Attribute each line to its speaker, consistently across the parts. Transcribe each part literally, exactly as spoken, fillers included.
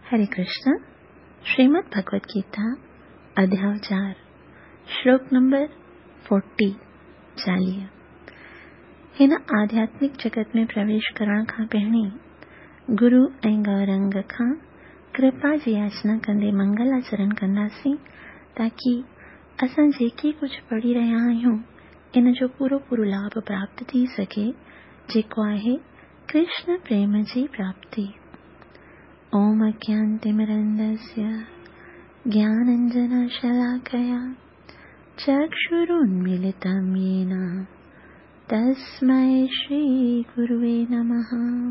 Speaker 1: हरे कृष्ण। श्रीमद् भगवद गीता अध्याय चार श्लोक नंबर फोर्टी चालीह। हिन आध्यात्मिक जगत में प्रवेश करण खां पहिरीं गुरु ऐं गौरंग खां कृपा जी याचना कंदे मंगल आचरण कंदासीं ताकि असां जेके कुछ पढ़ी रहिया आहियूं इन जो पूरो पूरो लाभ प्राप्त थी सके, जेको आहे कृष्ण प्रेम जी प्राप्ति। ओम अज्ञानतिमिरन्धस्य ज्ञानाञ्जनशलाकया चक्षुरुन्मीलितं येन तस्मै श्रीगुरुवे नमः।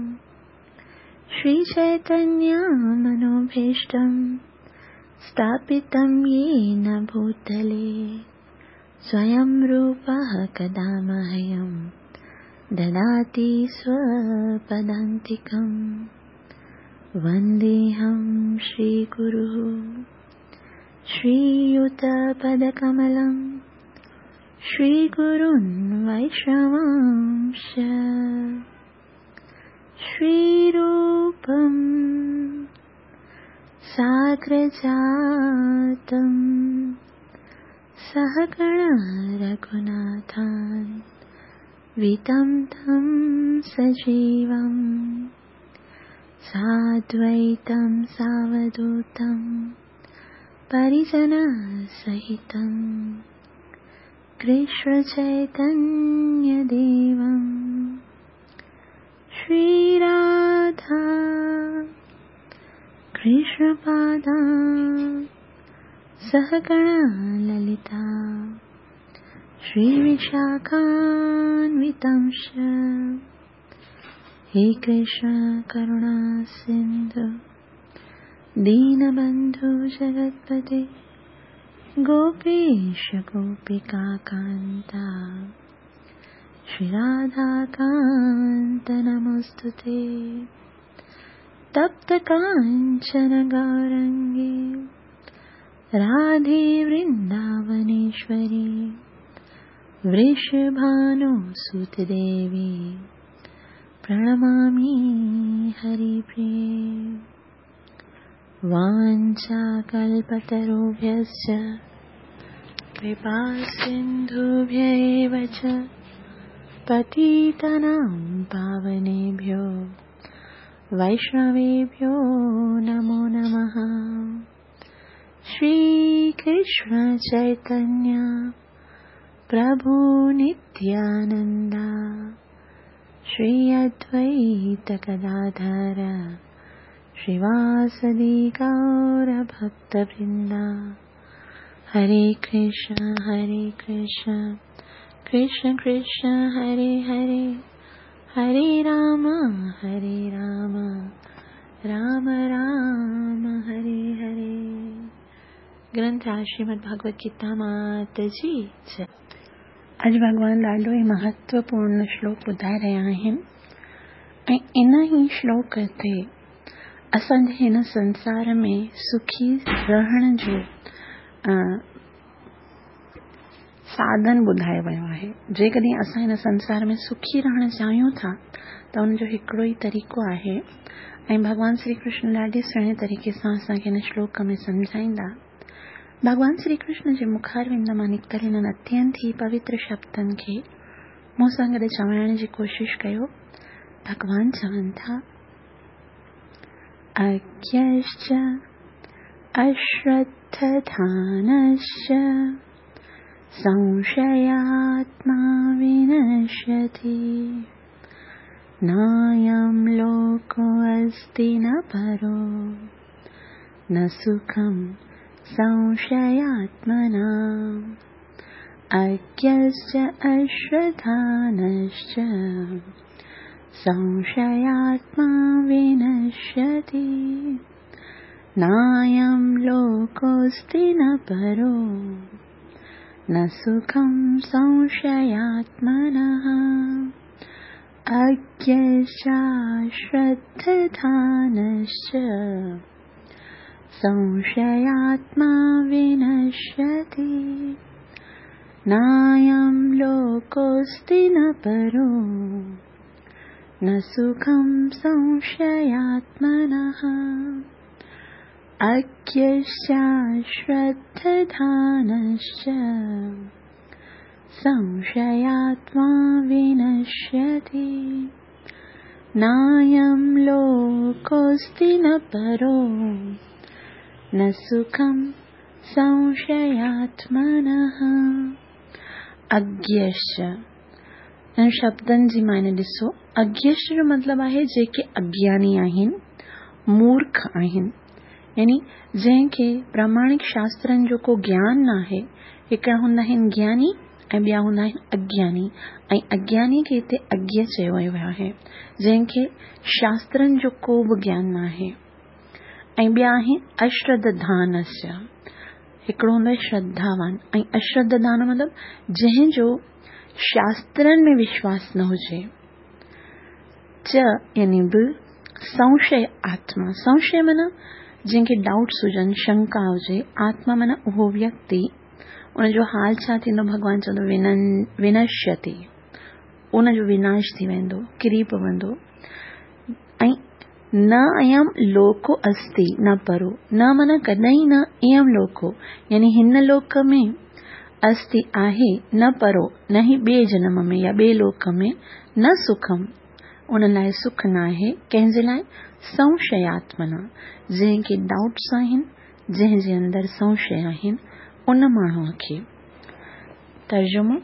Speaker 1: श्रीचैतन्यमनोभीष्टं स्थापितं येन भूतले स्वयं रूपः कदा मह्यं ददाति स्वपदान्तिकम्। वन्देऽहं श्रीगुरुः श्रीयुतपदकमलं श्रीगुरून् वैष्णवांश्च श्रीरूपं साग्रजातं सहगण रघुनाथान् वितं तं सजीवम् साद्वैतं सावधूतं परिजनसहितं कृष्णचैतन्यदेवं श्रीराधा कृष्णपादान् सहगण ललिता श्रीविशाखान्वितंश्च। हे कृष्ण करुणा सिंधु दीनबंधु जगत्पते गोपेश गोपिका कांता श्री राधा कांत नमोस्तुते। तप्त कांचन गौरंगी राधे वृंदावनेश्वरी वृषभानुसुते देवी प्रणमामि हरिप्रिये। वाञ्छाकल्पतरुभ्यश्च कृपासिन्धुभ्यैव च पतितानां पावनेभ्यो वैष्णवेभ्यो नमो नमः। श्रीकृष्ण चैतन्य प्रभु नित्यानन्द श्री अद्वैत गदाधर श्रीवासदि गौर भक्तवृंद। हरे कृष्ण हरे कृष्ण कृष्ण कृष्ण हरे हरे हरे राम हरे राम राम राम हरे हरे। ग्रंथ श्रीमद् भगवद गीता माता जी जय। अज भगवान ॾाढो ई महत्वपूर्ण श्लोक ॿुधाए रहिया आहिनि ऐं इन ई श्लोक ते असांजे हिन संसार में सुखी रहण जो साधन ॿुधायो वियो आहे। जेकॾहिं असां हिन संसार में सुखी रहण चाहियूं था त उनजो हिकिड़ो ई तरीक़ो आहे ऐं भगवान श्री कृष्ण ॾाढे सुहिणे तरीक़े सां असांखे हिन श्लोक में सम्झाईंदा। भगवान श्री कृष्ण जे मुखारविंद मां निकितल हिननि अत्यंत ही पवित्र शब्दनि खे मूं सां गॾु चवाइण जी कोशिश कयो। भगवान चवनि था, अज्ञश्च अश्रद्धधानश्च संशयात्मा विनश्यति नायं लोकोऽस्ति न परो न सुखं संशयात्मना। अज्ञश्च अश्रद्धानश्च संशयात्मा विनश्यति नायं लोकोऽस्ति न परो न सुखं संशयात्मनः। अज्ञश्च अश्रद्धानश्च संशयात्मा विनश्यति नायं लोकोऽस्ति न परो न सुखं संशयात्मनः। अज्ञश्चाश्रद्धधानश्च संशयात्मा विनश्यति नायं लोकोऽस्ति न परो न सुखं संशयात्मनः। अज्ञश्च इन शब्दनि जी माने ॾिसो। अज्ञश्च जो मतलब आहे जेके अज्ञानी आहिनि, मूर्ख आहिनि, यानी जंहिंखे प्रामाणिक शास्त्रनि जो को ज्ञान न आहे। हिकिड़ा हूंदा आहिनि ज्ञानी ऐं ॿिया हूंदा आहिनि अज्ञानी, ऐं अज्ञानी खे हिते अज्ञ चयो वियो आहे, जंहिंखे शास्त्रनि जो को बि ज्ञान न आहे। ऐं ॿिया आहिनि अश्रद्धानस्य, हिकिड़ो हूंदो आहे श्रद्धावान, ऐं अश्रद्धान मतलब जंहिंजो शास्त्रनि में विश्वास न हुजे। च यानी बि संशय आत्मा, संशय माना जंहिंखे डाउट्स हुजनि, शंका हुजे। आत्मा माना उहो व्यक्ति, उनजो हाल छा थींदो, भगवान चवंदो विनश्यति, उनजो विनाश थी वेंदो, किरी पवंदो। ऐं न अयम लोको अस्ति न परो, न माना कॾहिं न, इयम लोको यानी हिन लोक में, अस्ति आहे, न परो न ही ॿिए जन्म में या ॿिए लोक में, न सुखम उन लाइ सुख न आहे। कंहिंजे लाइ? संशयात्मना, जंहिंखे डाउट्स आहिनि, जंहिंजे अंदर संशय आहिनि, उन माण्हूअ खे। तर्जुमो,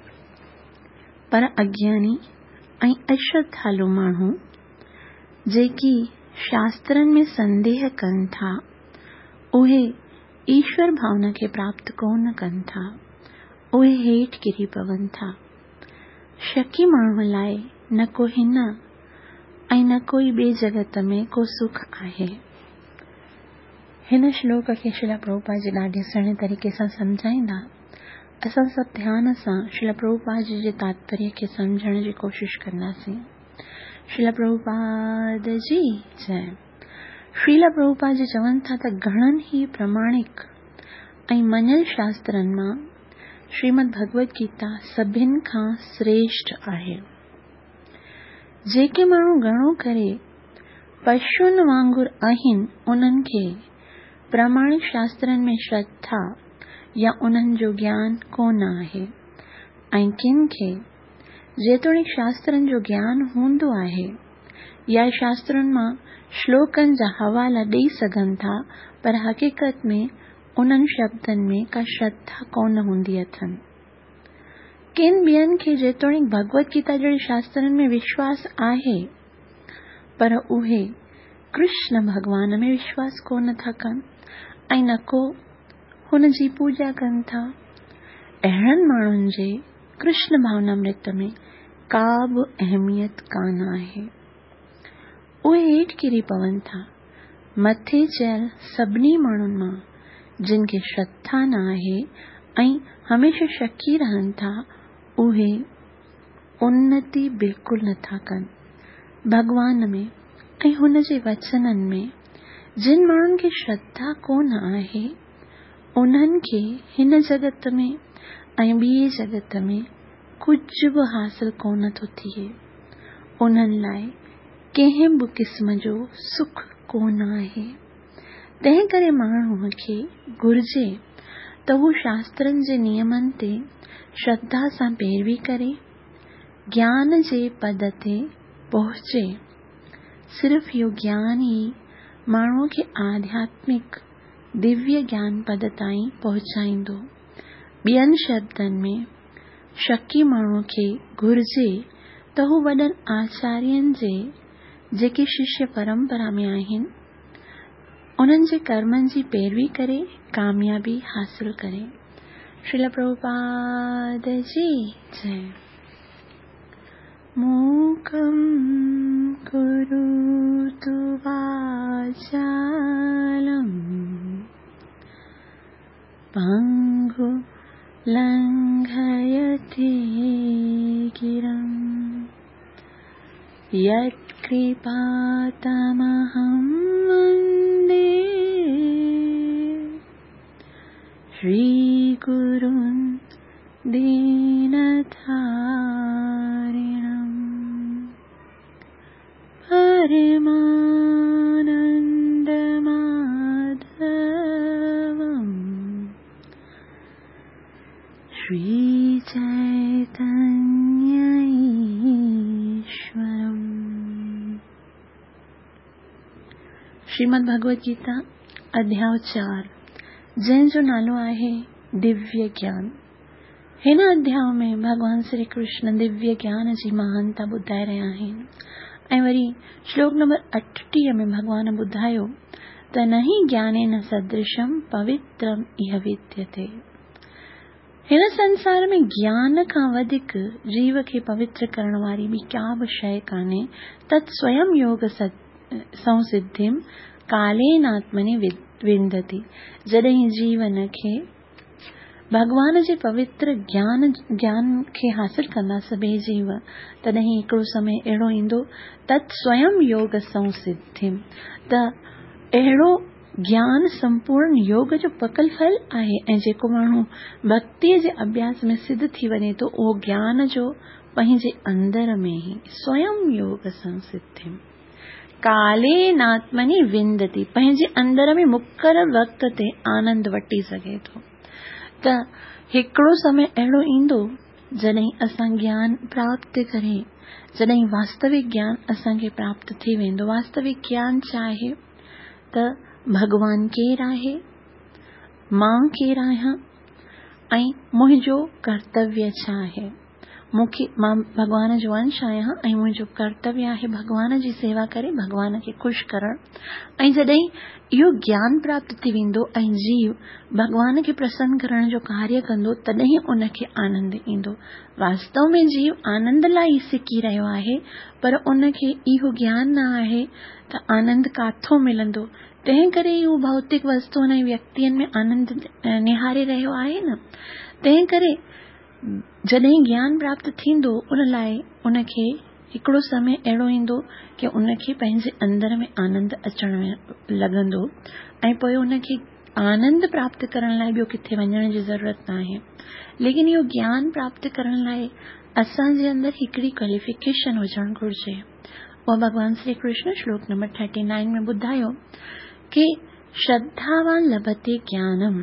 Speaker 1: पर अज्ञानी ऐं अश्रद्धालु माण्हू जेकी शास्त्रनि में संदेह कनि था, उहे ईश्वर भावना खे प्राप्त कोन कनि था, उहे हेठि किरी पवनि था। शकी माण्हू लाइ न को हिन ऐं न कोई ॿिए जगत में को सुख आहे। हिन श्लोक खे श्रील प्रभुपाद जी ॾाढे सुहिणे तरीक़े सां सम्झाईंदा। असां सभु ध्यान सां श्रील प्रभुपाद जी जे तात्पर्य खे सम्झण जी कोशिश कंदासीं। श्रील प्रभुपाद जी जय। श्रील प्रभुपाद जी चवनि था त घणनि ई प्रमाणिक ऐं मञल शास्त्रनि मां श्रीमद भगवत गीता सभिनि खां श्रेष्ठ आहे। जेके माण्हू घणो करे पशुनि वांगुरु आहिनि, उन्हनि खे प्रामाणिक शास्त्रनि में श्रद्धा या उन्हनि जो ज्ञान कोन आहे। ऐं किन खे जेतोणीकि शास्त्रनि जो ज्ञान हूंदो आहे या शास्त्रनि मां श्लोकनि जा हवाला ॾेई सघनि था, पर हक़ीक़त में उन्हनि शब्दनि में का श्रद्धा कोन हूंदी अथनि। किन ॿियनि खे जेतोणीकि भगवत गीता जहिड़े शास्त्रनि में विश्वास आहे, पर उहे कृष्ण भगवान में विश्वास कोन था कनि ऐं न को हुन जी पूजा कनि था। अहिड़नि माण्हुनि जे कृष्ण भावनामृत में का बि अहमियत कान आहे। उहे हेठि किरी पवनि था। मथे चयल सभिनी माण्हुनि मां जिन खे श्रद्धा न आहे ऐं हमेशा शकी रहनि था, उहे उन्नति बिल्कुलु नथा कनि भगवान में ऐं हुन जे वचननि में। जिन माण्हुनि खे श्रद्धा कोन आहे, उन्हनि खे हिन जगत में ऐं ॿिए जगत में कुझु बि हासिल कोन थो थिए। उन्हनि लाइ कंहिं बि क़िस्म जो सुख कोन आहे। तंहिं करे माण्हूअ खे घुर्जे त हू शास्त्रनि जे नियमनि ते श्रद्धा सां पैरवी करे ज्ञान जे पद ते पहुचे। सिर्फ़ इहो ज्ञान ई माण्हूअ खे आध्यात्मिक दिव्य ज्ञान पद ताईं पहुचाईंदो। ॿियनि शब्दनि में शकी माण्हूअ खे घुर्जे त हू वॾनि आचार्यनि जे जेके शिष्य परंपरा में आहिनि, उन्हनि जे कर्मनि जी पैरवी करे कामयाबी हासिल करे। श्रील प्रभुपाद जी जय। मूकं करोतु वाचालं पंगु लंघयते गिरं यत्कृपातमहं वन्दे श्रीगुरुन् दीनतारिणम् परमानन्दमाधवम् श्रीमद् भगवत गीता अध्याय चार, जंहिंजो नालो आहे दिव्य ज्ञान। हिन अध्याय में भगवान श्री कृष्ण दिव्य ज्ञान जी महानता ॿुधाए रहिया आहिनि ऐं वरी श्लोक नंबर अठटीह में भगवान ॿुधायो त न ही ज्ञानेन सदृशम पवित्रम इह विद्यते। हिन संसार में ज्ञान खां वधीक जीव खे पवित्र करण वारी ॿी का बि शइ कान्हे। तत् स्वयं योग संसिद्धिम कालेनात्मनि विंदति। जॾहिं जीवन खे भगवान जे पवित्र ज्ञान ज्ञान खे हासिल कंदा सभई जीव, तॾहिं हिकिड़ो समय अहिड़ो ईंदो तत् स्वयं योग संसिद्धिम, त अहिड़ो ज्ञान संपूर्ण योग जो पकल फल आहे ऐं जेको माण्हू भक्तीअ जे अभ्यास में सिद्ध थी वञे तो उहो ज्ञान जो पंहिंजे अंदर में ही स्वयं योग संसिद्धिम कालेनात्मनि विंदति, पंहिंजे अंदर में मुक़रर वक़्त ते आनंद वठी सघे थो। त हिकिड़ो समय अहिड़ो ईंदो जॾहिं असां ज्ञान प्राप्त करे, जॾहिं वास्तविक ज्ञान असांखे प्राप्त थी वेंदो। वास्तविक ज्ञान छा आहे त भगवान केरु आहे, मां केरु आहियां ऐं मुंहिंजो कर्तव्य छा आहे। मूंखे मां भगवान जो अंश आहियां ऐं मुंहिंजो कर्तव्य आहे भगवान जी सेवा करे, भगवान खे ख़ुशि करणु। ऐं जॾहिं इहो ज्ञान प्राप्त थी वेंदो ऐं जीव भगवान खे प्रसन्न करण जो कार्य कंदो, तॾहिं उनखे आनंद ईंदो। वास्तव में जीव आनंद लाइ सिकी रहियो आहे, पर उनखे इहो ज्ञान न आहे त आनंद काथों मिलंदो। तंहिं करे इहो भौतिक वस्तुअनि ऐं व्यक्तियुनि में आनंद निहारे रहियो आहे न। तंहिं करे जॾहिं ज्ञान प्राप्त थींदो, उन लाइ उनखे हिकिड़ो समय अहिड़ो ईंदो कि उनखे पंहिंजे अंदर में आनंद अचण लॻंदो ऐं पोइ उनखे आनंद प्राप्त करण लाइ ॿियो किथे वञण जी ज़रूरत न आहे। लेकिन इहो ज्ञान प्राप्त करण लाइ असांजे अंदर हिकिड़ी क्वालिफिकेशन हुजणु घुरिजे। उहा भगवान श्री कृष्ण श्लोक नंबर थर्टी नाइन में ॿुधायो कि श्रद्धावान लभते ज्ञानम।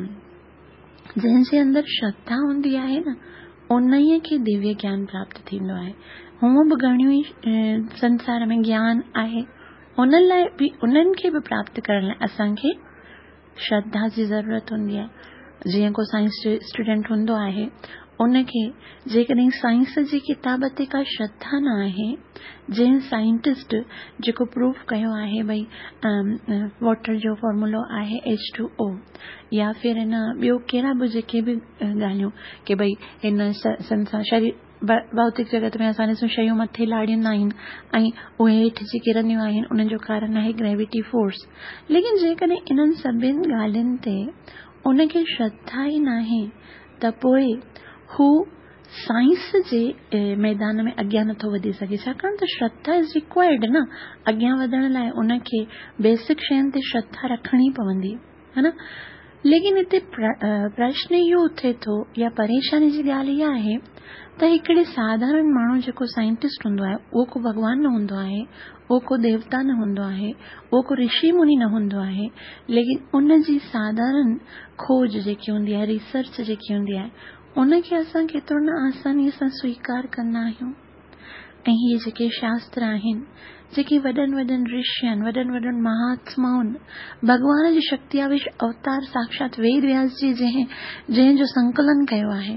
Speaker 1: जंहिंजे अंदर श्रद्धा हूंदी आहे न, उन्हीअ खे दिव्य ज्ञान प्राप्त थींदो आहे। हूअं बि घणियूं ई संसार में ज्ञान आहे, उन लाइ बि उन्हनि खे बि प्राप्त करण लाइ असांखे श्रद्धा जी ज़रूरत हूंदी आहे। जीअं को साइंस स्टूडेंट हूंदो आहे, उनखे जेकॾहिं साइंस जी किताब ते का श्रद्धा न आहे, जंहिं साइंटिस्ट जेको प्रूफ कयो आहे भई वाटर जो फॉर्मूलो आहे एच टू ओ, या फिर हिन ॿियो कहिड़ा बि जेके बि ॻाल्हियूं कि भई हिन संसार शरीर भौतिक जगत में असां ॾिसूं शयूं मथे लाड़ींदा आहिनि ऐं उहे हेठि जी किरंदियूं आहिनि, उन्हनि जो कारण आहे ग्रेविटी फोर्स। लेकिन जेकॾहिं इन्हनि सभिनि ॻाल्हियुनि ते उनखे श्रद्धा ई नाहे त पोइ हू साइंस जे मैदान में अॻियां नथो वधी सघे। छाकाणि त श्रद्धा इज़ रिक्वायर्ड न, अॻियां वधण लाइ उनखे बेसिक शयुनि ते श्रद्धा रखणी पवंदी है न। लेकिन हिते प्रश्न इहो थिए थो या परेशानी जी ॻाल्हि इहा आहे त हिकिड़े साधारण माण्हू जेको साइंटिस्ट हूंदो आहे, उहो को भगवान न हूंदो आहे, उहो को देवता न हूंदो आहे, उहो को ऋषि मुनि न हूंदो आहे, लेकिन उन जी साधारण खोज जेकी हूंदी आहे, रिसर्च जेकी हूंदी आहे, उनखे असां केतिरो न आसानीअ सां स्वीकार कंदा आहियूं। ऐं इहे जेके शास्त्र आहिनि, जेके वॾनि वॾनि ऋषियनि, वॾनि वॾनि महात्माउनि, भगवान जी शक्तियावेश अवतार साक्षात वेद व्यास जी जंहिं जंहिंजो संकलन कयो आहे,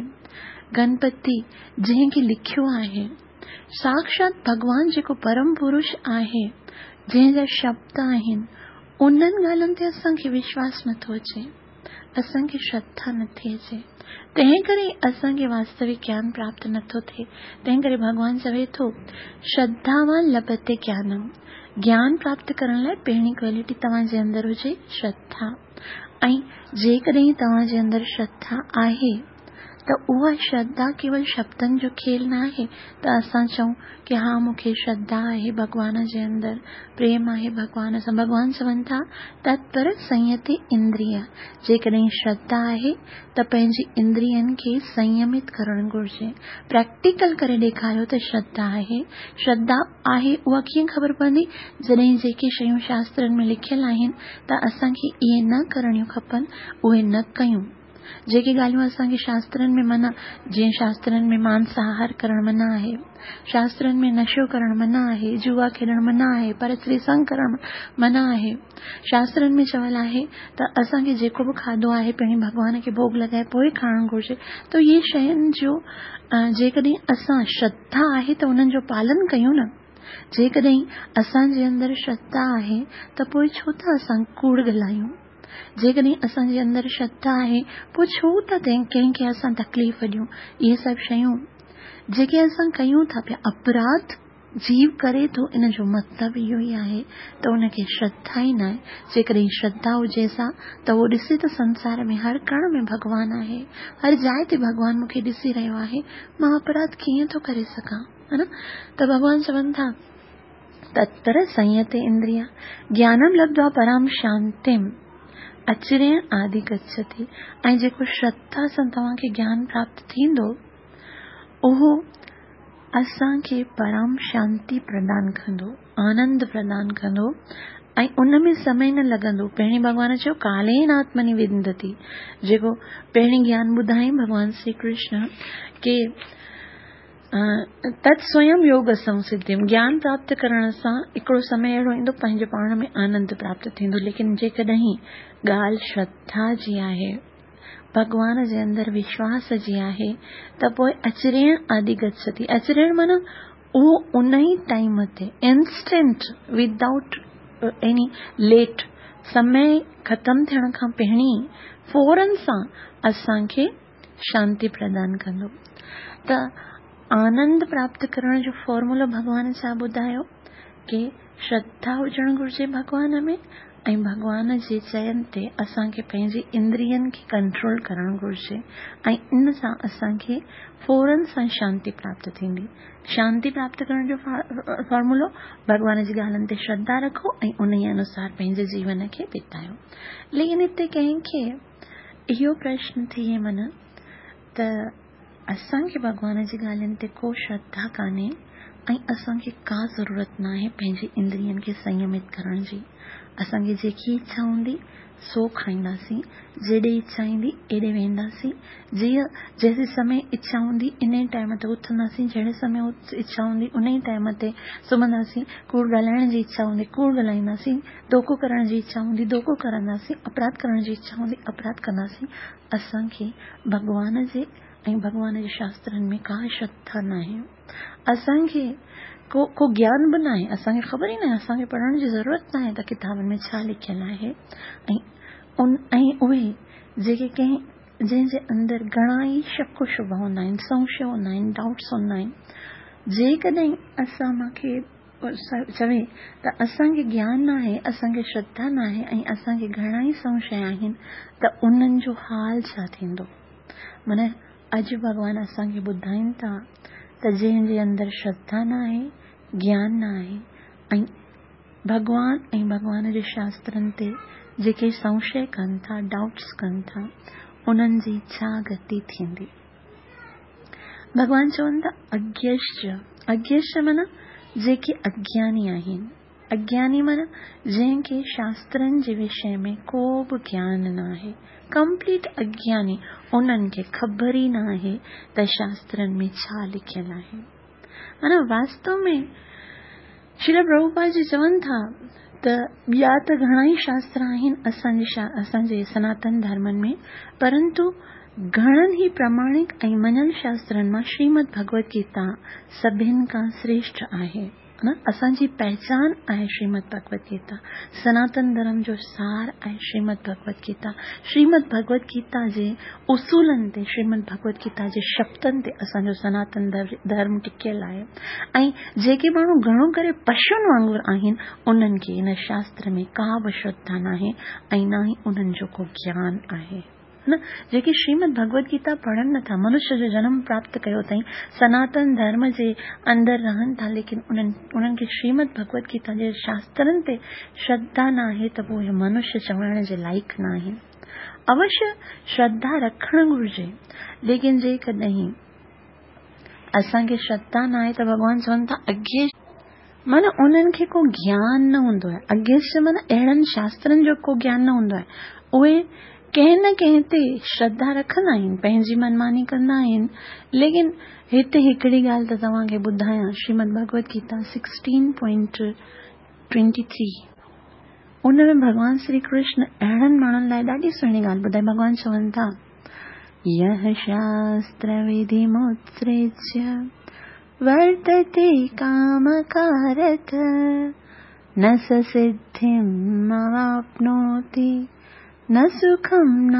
Speaker 1: गणपति जंहिंखे लिखियो आहे, साक्षात भगवान जेको परम पुरुष आहे, जंहिंजा शब्द आहिनि, उन्हनि ॻाल्हियुनि ते असांखे विश्वास नथो अचे, असांखे श्रद्धा नथी अचे। तंहिं करे असांखे वास्तविक ज्ञान प्राप्त नथो थिए। तंहिं करे भगवान चवे थो श्रद्धावान लभते ज्ञानम। ज्ञान प्राप्त करण लाइ पहिरीं क्वालिटी तव्हांजे अंदर हुजे श्रद्धा। ऐं जेकॾहिं तव्हांजे अंदर श्रद्धा आहे त उहा श्रद्धा केवल शब्दनि जो खेल न आहे त असां चऊं कि हा मूंखे श्रद्धा आहे भगवान जे अंदर, प्रेम आहे भगवान सां। भगवान चवनि था तत्पर संयति इंद्रिय। जेकॾहिं श्रद्धा आहे त पंहिंजी इंद्रियनि खे संयमित करणु घुरिजे। प्रैक्टिकल करे ॾेखारियो त श्रद्धा आहे। श्रद्धा आहे उहा कीअं ख़बर पवंदी? जॾहिं जेके शयूं शास्त्रनि में लिखियल आहिनि त असांखे इहे न करणियूं खपनि, उहे न कयूं। जेके ॻाल्हियूं असांखे शास्त्रनि में मना, जीअं शास्त्रनि में मांसाहार करणु मना आहे, शास्त्रनि में नशो करणु मना आहे, जुआ खेॾणु मना आहे, परस्त्री संग करणु मना आहे। शास्त्रनि में चवल आहे त असांखे जेको बि खाधो आहे पहिरीं भॻवान खे भोग लॻाए पोइ खाइणु घुरिजे। त इहे शयुनि जो जेकॾहिं असां श्रद्धा आहे त उन्हनि जो पालन कयूं न। जेकॾहिं असांजे अंदरि श्रद्धा आहे त पोइ छो त असां कूड़ ॻाल्हायूं। जेकॾहिं असांजे अंदरि श्रद्धा आहे पोइ छो त कंहिंखे असां तकलीफ़ ॾियूं। इहे सभु शयूं जेके असां कयूं था पिया, अपराध जीव करे थो, इन जो मतिलबु इहो ई आहे त उनखे श्रद्धा ई न आहे। जेकॾहिं श्रद्धा हुजे सा त उहो ॾिसे त संसार में हर कण में भॻवान आहे, हर जाइ ते भॻवान मूंखे ॾिसी रहियो आहे, मां अपराध कीअं थो करे सघां, है न। त भॻवान चवनि था तत्र संयते इंद्रिया ज्ञानम लब्ध्वा पराम शांतिम अचिरेण आदि गच्छति। ऐं जेको श्रद्धा सां तव्हांखे ज्ञान प्राप्त थींदो उहो असांखे परम शांति प्रदान कंदो, आनंद प्रदान कंदो, ऐं उनमें समय न लॻंदो। पहिरीं भॻवान चयो कालेन आत्मनि विंदति, जेको पहिरीं ज्ञान ॿुधाई भॻवान श्री कृष्ण के तत् स्वयं योग संसिद्धिम, ज्ञान प्राप्त करण सां हिकिड़ो समय अहिड़ो ईंदो पंहिंजे पाण में आनंद प्राप्त थींदो। लेकिन जेकॾहिं ॻाल्हि श्रद्धा जी आहे, भॻवान जे अंदरि विश्वास जी आहे, त पोइ अचिरेण आदि गच्छति। अचिरेण माना उहो उन ई टाइम ते इंस्टेंट, विदाउट एनी लेट, समय ख़तम थियण खां पहिरीं फौरन सां असांखे शांति प्रदान कंदो। त आनंद प्राप्त करण जो फॉर्मूलो भॻवान छा ॿुधायो कि श्रद्धा हुजणु घुरिजे भॻवान में, ऐं भॻवान जे चयन ते असांखे पंहिंजी इंद्रियनि खे कंट्रोल करणु घुरिजे, ऐं इन सां असांखे फौरन सां शांति प्राप्त थींदी। शांति प्राप्त करण जो फॉर्मूलो भॻवान जी ॻाल्हियुनि ते श्रद्धा रखो ऐं उन ई अनुसार पंहिंजे जीवन खे बितायो। लेकिन हिते कंहिंखे इहो प्रश्न थिए मन त असांखे भॻवान जी ॻाल्हियुनि ते को श्रद्धा कान्हे ऐं असांखे का ज़रूरत न आहे पंहिंजी इंद्रियनि खे संयमित करण जी। असांखे जेकी इच्छा हूंदी सो खाईंदासीं, जेॾे इच्छा ईंदी एॾे वेंदासीं, जीअं जैसे समय इच्छा हूंदी इन ई टाइम ते उथंदासीं, जहिड़े समय इच्छा हूंदी उन ई टाइम ते सुम्हंदासीं, कूड़ ॻाल्हाइण जी इच्छा हूंदी कूड़ ॻाल्हाईंदासीं, धोखो करण जी इच्छा हूंदी धोखो करंदासीं, अपराध करण जी इच्छा हूंदी अपराध कंदासीं। असांखे भॻवान जे ऐं भॻवान जे शास्त्रनि में का श्रद्धा न आहे। असांखे को को ज्ञान बि न आहे, असांखे ख़बर ई न आहे, असांखे पढ़ण जी ज़रूरत न आहे त किताबनि में छा लिखियलु आहे। ऐं उन ऐं उहे जेके कंहिं जंहिंजे अंदरि घणा ई शक शुभ हूंदा आहिनि, संशय हूंदा आहिनि, डाउट्स हूंदा आहिनि, जेकॾहिं असां मूंखे चवे त असांखे ज्ञान न आहे, असांखे श्रद्धा न आहे ऐं असांखे घणा ई संशय आहिनि, त उन्हनि जो हाल छा थींदो। माना अॼु भॻवान असांखे ॿुधाइनि था त जंहिंजे अंदरि श्रद्धा न आहे, ज्ञान न आहे, ऐं भॻवान ऐं भॻवान जे शास्त्रनि ते जेके संशय कनि था, डाउट्स कनि था, उन्हनि जी छा गति थींदी। भॻवान चवनि था अज्ञश्च, अज्ञश्च माना जेके अज्ञानी आहिनि। अज्ञानी माना जंहिंखे शास्त्रनि जे विषय में को बि ज्ञान न आहे, कंप्लीट अज्ञानी, उन्हनि खे ख़बर ई न आहे त शास्त्रनि में छा लिखियलु आहे। माना वास्तव में श्रील प्रभुपाद जी चवनि था त ॿिया त घणा ई शास्त्र आहिनि असांजे शा असांजे सनातन धर्मनि में, परंतु घणनि ई प्रमाणिक ऐं मञल शास्त्रनि मां श्रीमद भगवत गीता सभिनि खां श्रेष्ठ आहे न। असांजी पहचान आहे श्रीमद भगवत गीता, सनातन धर्म जो सार आहे श्रीमद भगवत गीता। श्रीमद भगवत गीता जे उसूलनि ते, श्रीमद भगवत गीता जे शब्दनि ते असांजो सनातन धर्म टिकियल आहे। ऐं जेके माण्हू घणो करे पशुनि वांगुरु आहिनि, उन्हनि खे इन शास्त्र में का बि श्रद्धा न आहे ऐं न ई उन्हनि जो को ज्ञान आहे न। जेके श्रीमद भगवत गीता पढ़नि नथा, मनुष्य जो जन्म प्राप्त कयो अथई, सनातन धर्म जे अंदरि रहनि था, लेकिन उन्हनि उन्हनि खे श्रीमद भगवत गीता जे शास्त्रनि ते श्रद्धा न आहे, त पोइ मनुष्य चवण जे लाइक़ न आहिनि। अवश्य श्रद्धा रखणु घुरिजे, लेकिन जेकॾहिं असांखे श्रद्धा न आहे त भॻवान चवनि था अज्ञे माना उन्हनि खे को ज्ञान न हूंदो आहे। अज्ञेश माना अहिड़नि शास्त्रनि जो को ज्ञान न हूंदो आहे। उहे कंहिं न कंहिं ते श्रद्धा रखंदा आहिनि, पंहिंजी मनमानी कंदा आहिनि, लेकिन हिते हिकिड़ी ॻाल्हि त तव्हांखे ॿुधायां, Shrimad Bhagavad Gita sixteen point twenty three, उन में भगवान श्री कृष्ण अहिड़नि माण्हुनि लाइ ॾाढी सुहिणी ॻाल्हि ॿुधाई। भगवान चवनि था, यह शास्त्र विधि मुत्सृज्य वर्तते कामकारथ न स सिद्धिम् अवाप्नोति न सुखम न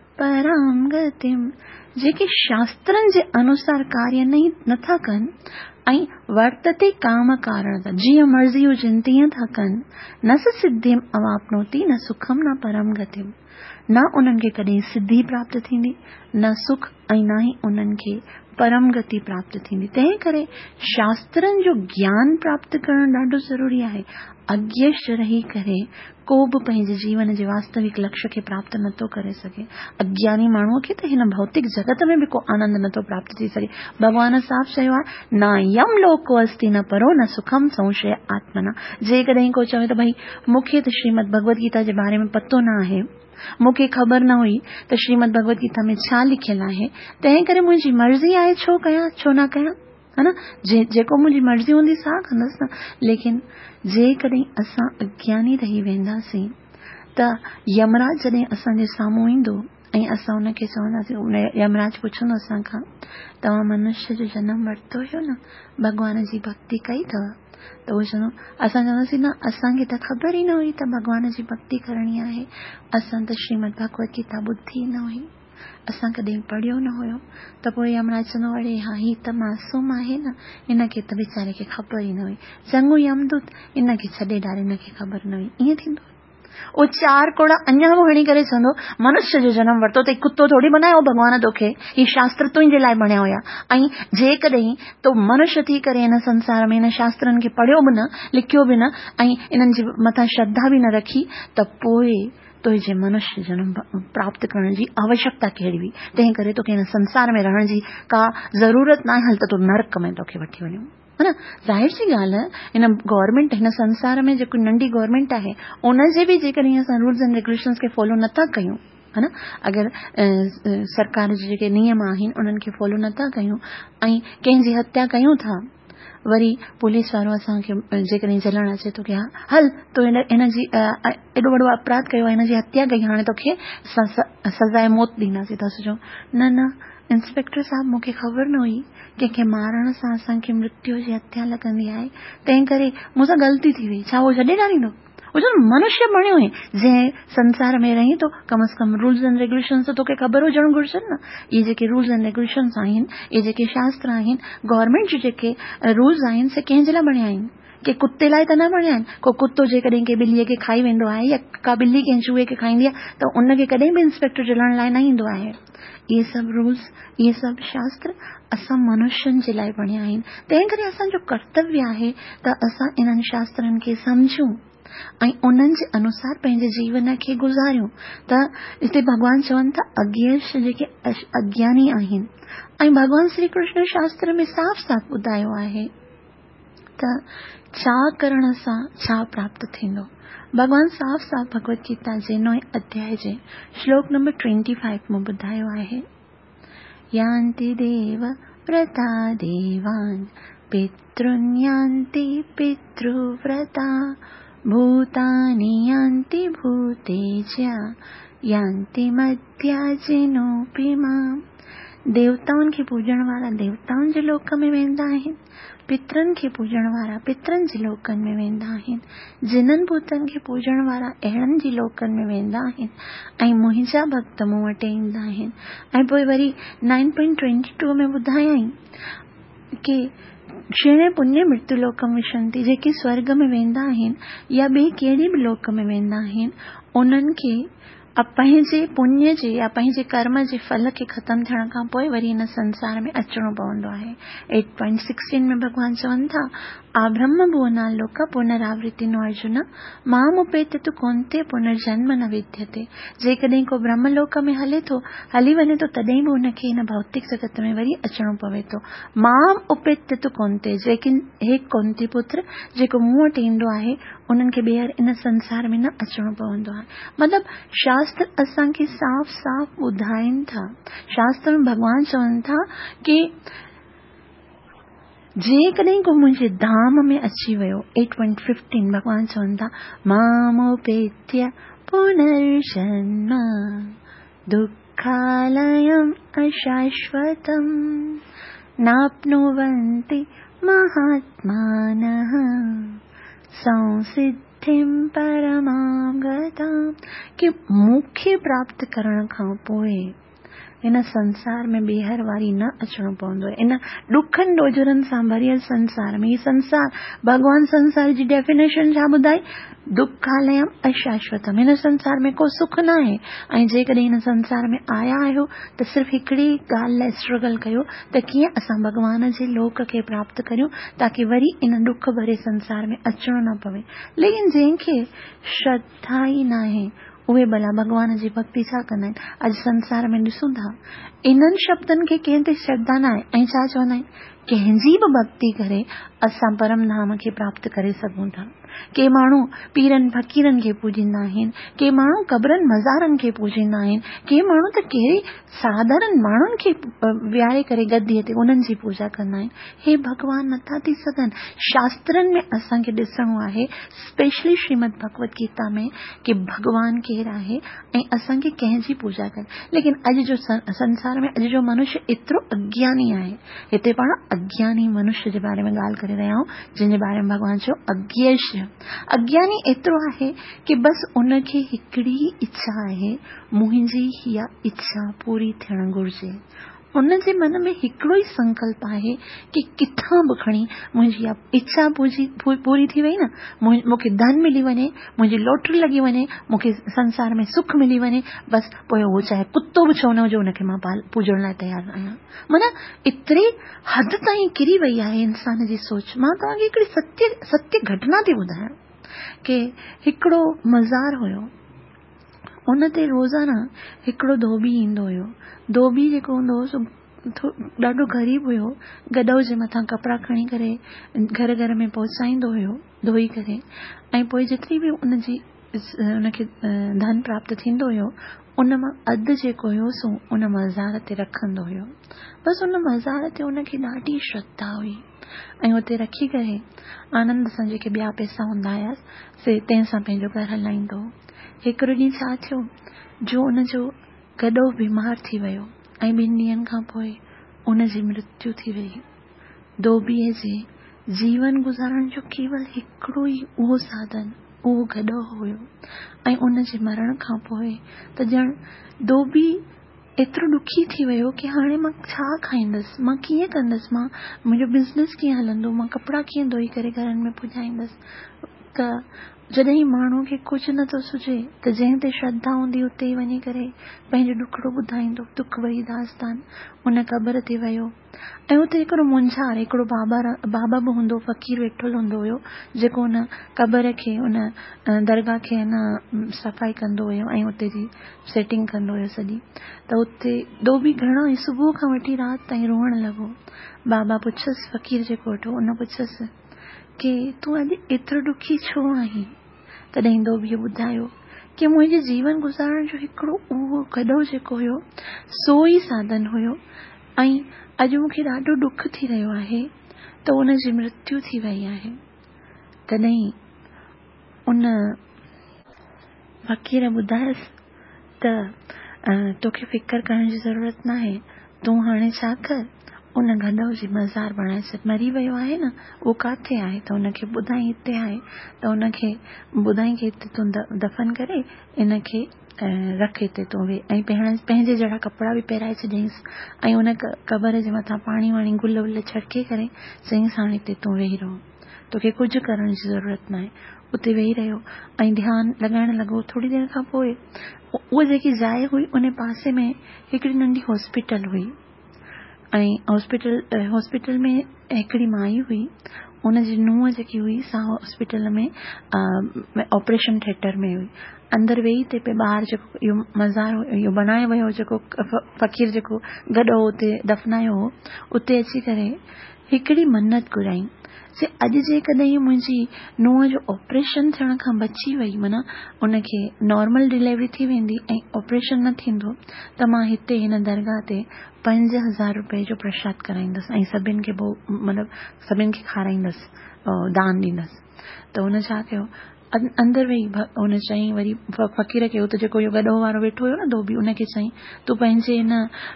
Speaker 1: पराम गतिम। जेके शास्त्रनि जे अनुसार कार्य नहीं नथा कनि ऐं वर्तते काम कारण, जीअं मर्ज़ी हुजनि तीअं था कनि, न स सिद्धिम अवाप्नोति न सुखम न परम गतिम, न उन्हनि खे कॾहिं सिद्धि प्राप्त थींदी, न सुख ऐं न ई उन्हनि खे परम गति प्राप्त थींदी। तंहिं करे शास्त्रनि जो ज्ञान प्राप्त करणु ॾाढो ज़रूरी आहे। अज्ञेश रही करे को बि पंहिंजे जीवन जे वास्तविक लक्ष्य खे प्राप्त नथो करे सघे। अज्ञानी माण्हूअ खे त हिन भौतिक जगत में बि को आनंद नथो प्राप्त थी सघे। भगवान साफ़ चयो आहे, न यम लोको अस्ति न परो न सुखम संशय आत्मना। जेकॾहिं को चवे त भई मूंखे त श्रीमद भगवत गीता जे बारे में पतो न आहे, मूंखे ख़बर न हुई त श्रीमद भगवत गीता में छा लिखियल आहे, तंहिं करे मुंहिंजी मर्ज़ी आहे, छो कयां छो न कयां, है न, जे जेको मुंहिंजी मर्ज़ी हूंदी सा कंदसि न। लेकिन जेकॾहिं असां अज्ञानी रही वेंदासीं त यमराज जॾहिं असांजे साम्हूं ईंदो ऐं असां उनखे चवंदासीं, यमराज पुछंदो असांखां, तव्हां मनुष्य जो जनम वरितो हुयो न, भगवान जी भक्ति कई अथव? त उहो चवंदो, असां चवंदासीं न, असांखे त ख़बर ई न हुई त भगवान जी भक्ति करणी आहे, असां त श्रीमद भगवत गीता ॿुधी न हुई, असां कॾहिं पढ़ियो न हुयो। त पोइ यमराज चवंदो, अड़े हा, ही त मासूम आहे न, इनखे त वीचारे खे ख़बर ई न हुई, चङो यमदूत, इनखे छॾे ॾाढे, इनखे ख़बर न हुई। ईअं थींदो? उहो चार कोड़ा अञा बि हणी करे चवंदो, मनुष्य जो जनम वरितो त कुत्तो थोड़ी बनायो भगवान तोखे, ही शास्त्र तुंहिंजे लाइ बणिया हुया। ऐं जेकॾहिं तो मनुष्य थी करे हिन संसार में हिन शास्त्रनि खे पढ़ियो बि न, लिखियो बि न, ऐं इन्हनि जे मथां श्रद्धा बि न रखी, त पोइ तुंहिंजे मनुष्य जनम प्राप्त करण जी आवश्यकता कहिड़ी हुई? तंहिं करे तोखे हिन संसार में रहण जी का ज़रूरत न आहे, हल त तूं नरक में तोखे वठी वञूं, है न। ज़ाहिर सी ॻाल्हि आहे, हिन गवर्नमेंट, हिन संसार में जेको नंढी गवर्नमेंट आहे, उनजे बि जेकॾहिं असां रूल्स एंड रेगुलेशन्स खे फॉलो नथा कयूं, है न, अगरि सरकार जे जेके नियम आहिनि उन्हनि खे फॉलो नथा कयूं ऐं कंहिंजी हत्या कयूं था, वरी पुलिस वारो असांखे जेकॾहिं जलण अचे थो कि हा हल तो हिन हिनजी एॾो वॾो अपराध कयो आहे, हिनजी हत्या कई, हाणे तोखे सज़ाए मौत ॾींदासीं, त सोचो न न इंस्पेक्टर साहब, मूंखे ख़बर न हुई कंहिंखे मारण सां असांखे मृत्यु जी हत्या लॻंदी आहे, तंहिं करे मूंसां ग़लती थी वई, छा उहो छॾे ॾींदो? उहो चवंदो, मनुष्य बणियो आहे, जंहिं संसार में रही थो, कम अज़ कम रूल्स एंड रेगुलेशन्स त तोखे ख़बर हुजणु घुरिजनि न। इहे जेके रूल्स एंड रेगुलेशन्स आहिनि, इहे जेके शास्त्र आहिनि, गवर्नमेंट जे जेके रूल्स आहिनि, से कंहिंजे लाइ बणिया आहिनि? के कुत्ते लाइ त न बणिया आहिनि। को कुत्तो जेकॾहिं के ॿिलीअ खे खाई वेंदो आहे या का ॿिली कंहिं चूहे खे खाईंदी आहे, त उनखे कॾहिं बि इंस्पेक्टर जलण लाइ न ईंदो आहे। इहे सभु रूल्स, इहे सभु शास्त्र असां मनुष्यनि जे लाइ बणिया आहिनि। तंहिं करे असांजो कर्तव्य आहे त असां इन्हनि शास्त्रनि खे सम्झूं ऐं उन्हनि जे अनुसार पंहिंजे जीवन खे गुज़ारियूं। त हिते भगवान चवनि था, अज्ञेश जेके अज्ञानी आहिनि, ऐं भगवान श्री कृष्ण शास्त्र में साफ़ साफ़ ॿुधायो आहे त छा करण सां छा प्राप्त थींदो। भगवान साफ़ साफ़ भगवत गीता जे नौ अध्याय जे श्लोक नंबर पच्चीस में ॿुधायो आहे, यान्ति देव व्रता देवान् पितॄन् यान्ति पितृव्रता भूतानि यान्ति भूतेज्या यान्ति मद्याजिनोऽपि माम्। देवताउनि खे पूजण वारा देवताउनि जे लोक में वेंदा आहिनि, पितरनि खे पूजण वारा पितरनि जे लोकनि में वेंदा आहिनि, जिननि भूतनि खे पूजण वारा अहिड़नि जी लोकनि में वेंदा आहिनि, ऐं मुंहिंजा भक्त मूं वटि ईंदा आहिनि। ऐं पोइ वरी नाइन पॉइंट ट्वेंटी टू में ॿुधायई कि क्षीणे पुण्य मृत्यु लोकम विशंति, जेके स्वर्ग में वेंदा आहिनि या ॿिए कहिड़ी बि लोक में वेंदा आहिनि, उन्हनि खे पंहिंजे पुण्य जे या पंहिंजे कर्म जे फल खे ख़त्म थियण खां पोइ वरी हिन संसार में अचणो पवंदो आहे। एट पॉइंट सिक्सटीन में भगवान चवनि था, आ ब्रह्म भुवना लोक पुनरावृत्ति नो अर्जुन माम उपेत तु कौन्ते पुनर्जन्म न विद्यते। जेकॾहिं को ब्रह्म लोक में हले थो हली वञे थो, तॾहिं बि हुनखे हिन भौतिक जगत में वरी अचणो पवे थो। माम उपेत तु कौन्ते, जेकिन हे कौन्ती पुत्र, जेको मूं वटि ईंदो आहे उन्हनि खे ॿीहर इन संसार में न अचणो पवंदो आहे। मतिलबु शास्त्र असांखे साफ़ साफ़ ॿुधाइनि था, शास्त्र में भॻवान चवनि था कि जेकॾहिं को मुंहिंजे धाम में अची वियो, एट पॉइंट फिफ्टीन भॻवान चवनि था मामोपेत्य पुनर्जन्म दुःखालयम् अशाश्वतम् नाप्नुवन्ति महात्मानः संसिद्धिं परमां गताम्, कि मूंखे प्राप्त करण खां पोइ इन संसार में ॿीहर वारी न अचणो पवंदो आहे। इन ॾुखनि ॾोजरनि सां भरियल संसार में, ही संसार भगवान संसार जी डेफिनेशन छा ॿुधाई? दुखालयम अशाश्वतम। हिन संसार में को सुख न आहे, ऐं जेकॾहिं हिन संसार में आया आहियो त सिर्फ़ु हिकिड़ी ॻाल्हि लाइ स्ट्रगल कयो त कीअं असां भगवान जे लोक खे प्राप्त करियूं, ताकि वरी इन ॾुख भरे संसार में अचणो न पवे। लेकिन जंहिंखे श्रद्धा ई न आहे उहे भला भगवान जी भक्ति छा कंदा आहिनि? अॼु संसार में ॾिसूं था इन्हनि शब्दनि खे कंहिं ते श्रद्धा न आहे, ऐं छा चवंदा आहिनि? कंहिंजी बि भक्ति करे असां परम धाम खे प्राप्त करे सघूं था। के माण्हू पीरनि फकीरनि खे पूजींदा आहिनि, के माण्हू कब्रनि मज़ारनि खे पूजींदा आहिनि, के माण्हू त कहिड़े साधारण माण्हुनि खे विहारे करे गद्दीअ ते उन्हनि जी पूजा कंदा आहिनि। हे भगवान नथा थी सघनि। शास्त्रनि में असांखे ॾिसणो आहे, स्पेशली श्रीमद भगवत गीता में, कि भगवान केरु आहे ऐं असांखे कंहिंजी पूजा करे। लेकिन अॼु जो संसार में अॼु जो मनुष्य एतिरो अज्ञानी आहे। हिते पाण अज्ञानी मनुष्य जे बारे में ॻाल्हि करे रहिया आहियूं, जंहिंजे बारे में भगवान चयो अज्ञेश। अज्ञानी एतिरो आहे कि बस उनखे हिकिड़ी इच्छा आहे, मुंहिंजी हीअ इच्छा पूरी थियण घुर्जे। उनजे मन में हिकिड़ो ई संकल्प आहे कि किथां बि खणी मुंहिंजी इच्छा पूरी पूरी थी वई न, मूंखे धन मिली वञे, मुंहिंजी लॉटरी लॻी वञे, मूंखे संसार में सुख मिली वञे, बस पोइ उहो चाहे कुत्तो बि छो न हुजे उनखे मां पाल पूजण लाइ तयारु आहियां। माना एतिरी हद ताईं किरी वई आहे इंसान जी सोच। मां तव्हांखे हिकिड़ी सत्य सत्य घटना थी ॿुधायां कि हिकिड़ो मज़ार हुयो, उन ते रोज़ाना हिकिड़ो धोबी ईंदो हुयो। धोबी जेको हूंदो हो ॾाढो ग़रीब हुयो, गॾो जे मथां कपिड़ा खणी करे घर घर में पहुचाईंदो हुयो धोई करे, ऐं पोइ जेतिरी बि उनजी उनखे धन प्राप्त थींदो हुयो उन मां अधु जेको हुयो सो उन मज़ार ते रखंदो हुयो। बसि उन मज़ार ते उनखे ॾाढी श्रद्धा हुई, ऐं उते रखी करे आनंद सां जेके ॿिया पैसा हूंदा हुया से तंहिंसां पंहिंजो घर हलाईंदो हो। हिकिड़ो ॾींहुं छा थियो, जो उनजो गॾो बीमार थी वियो ऐं ॿिनि ॾींहंनि खां पोइ उनजी मृत्यु थी वई। धोबीअ जे जीवन गुज़ारण जो केवल हिकिड़ो ई उहो साधन, उहो गॾो हुयो, ऐं उनजे मरण खां पोइ त ॼण धोबी एतिरो दुखी थी वियो कि हाणे मां छा खाईंदसि, मां कीअं कंदसि, मां मुंहिंजो बिज़नेस कीअं हलंदो, मां कपिड़ा कीअं धोई करे घरनि में पुॼाईंदसि। त जॾहिं माण्हू खे कुझु नथो सुझे त जंहिं ते श्रद्धा हूंदी उते ई वञी करे पंहिंजो ॾुखड़ो ॿुधाईंदो, दुख भरी दास्तान। उन क़बर ते वियो ऐं उते हिकिड़ो मुंझार, हिकिड़ो बाबा बाबा बि हूंदो, फ़कीर वेठल हूंदो हुयो, जेको उन क़बर खे उन दरगाह खे न सफ़ाई कंदो हुयो ऐं उते जी सेटिंग कंदो हुयो सॼी। त उते धोबी घणो ई सुबुह खां वठी राति ताईं रोअण लॻो। बाबा पुछियसि, फ़कीर जेको वेठो उन पुछियसि कि तूं अॼु एतिरो दुखी छो आहीं? तॾहिं धोबीअ ॿुधायो कि मुंहिंजे जीवन गुज़ारण जो हिकिड़ो उहो गॾो जेको हुयो सो ई साधन हुयो, ऐं अॼु मूंखे ॾाढो दुख थी रहियो आहे त उनजी मृत्यु थी वई आहे। तॾहिं उन फ़कीर ॿुधायसि त तोखे फिकर करण जी ज़रूरत न आहे, तूं हाणे छा कर, उन गॾो जी मज़ार बणाए छॾ। मरी वियो आहे न, उहो काथे आहे? त उनखे ॿुधाई हिते आहे। त उनखे ॿुधाई कि हिते तूं दफ़न करे इनखे रख, हिते तूं वेह, ऐं पंहिंजे जहिड़ा कपिड़ा बि पहिराए छॾियईंसि, ऐं उन क़बर जे मथां पाणी वाणी गुल वुल छिड़के करे चईंसि हाणे हिते तूं वेही रहो, तोखे कुझु करण जी ज़रूरत न आहे। उते वेही रहियो ऐं ध्यानु लॻाइण लॻो। थोरी देरि खां पोइ उहा जेकी जाइ हुई उन पासे में हिकिड़ी नंढी हॉस्पिटल हुई, ऐं हॉस्पिटल हॉस्पिटल में हिकिड़ी माई हुई, उनजी नुंहुं जेकी हुई सा हॉस्पिटल में ऑपरेशन थिएटर में हुई। अंदरि वेही ते पे ॿाहिरि जेको इहो मज़ार इहो बनायो वियो, जेको फ़कीर जेको गॾो उते दफ़नायो हो, उते अची करे हिकिड़ी मन्नत घुराई से अॼु जेकॾहिं मुंहिंजी नुंहं जो ऑपरेशन थियण खां बची वई, माना उनखे नॉर्मल डिलीवरी थी वेंदी ऐं ऑपरेशन न थींदो, त मां हिते हिन दरगाह ते पंज हज़ार रुपए जो प्रसाद कराईंदसि ऐं सभिनि खे मतिलबु सभिनि खे खाराईंदसि, दान ॾींदसि। त हुन छा कयो, अंदरि वेही हुन चईं, वरी फ़क़ीर खे उते जेको इहो गॾो वारो वेठो हुयो न धोबी, उनखे चईं तूं पंहिंजे हिन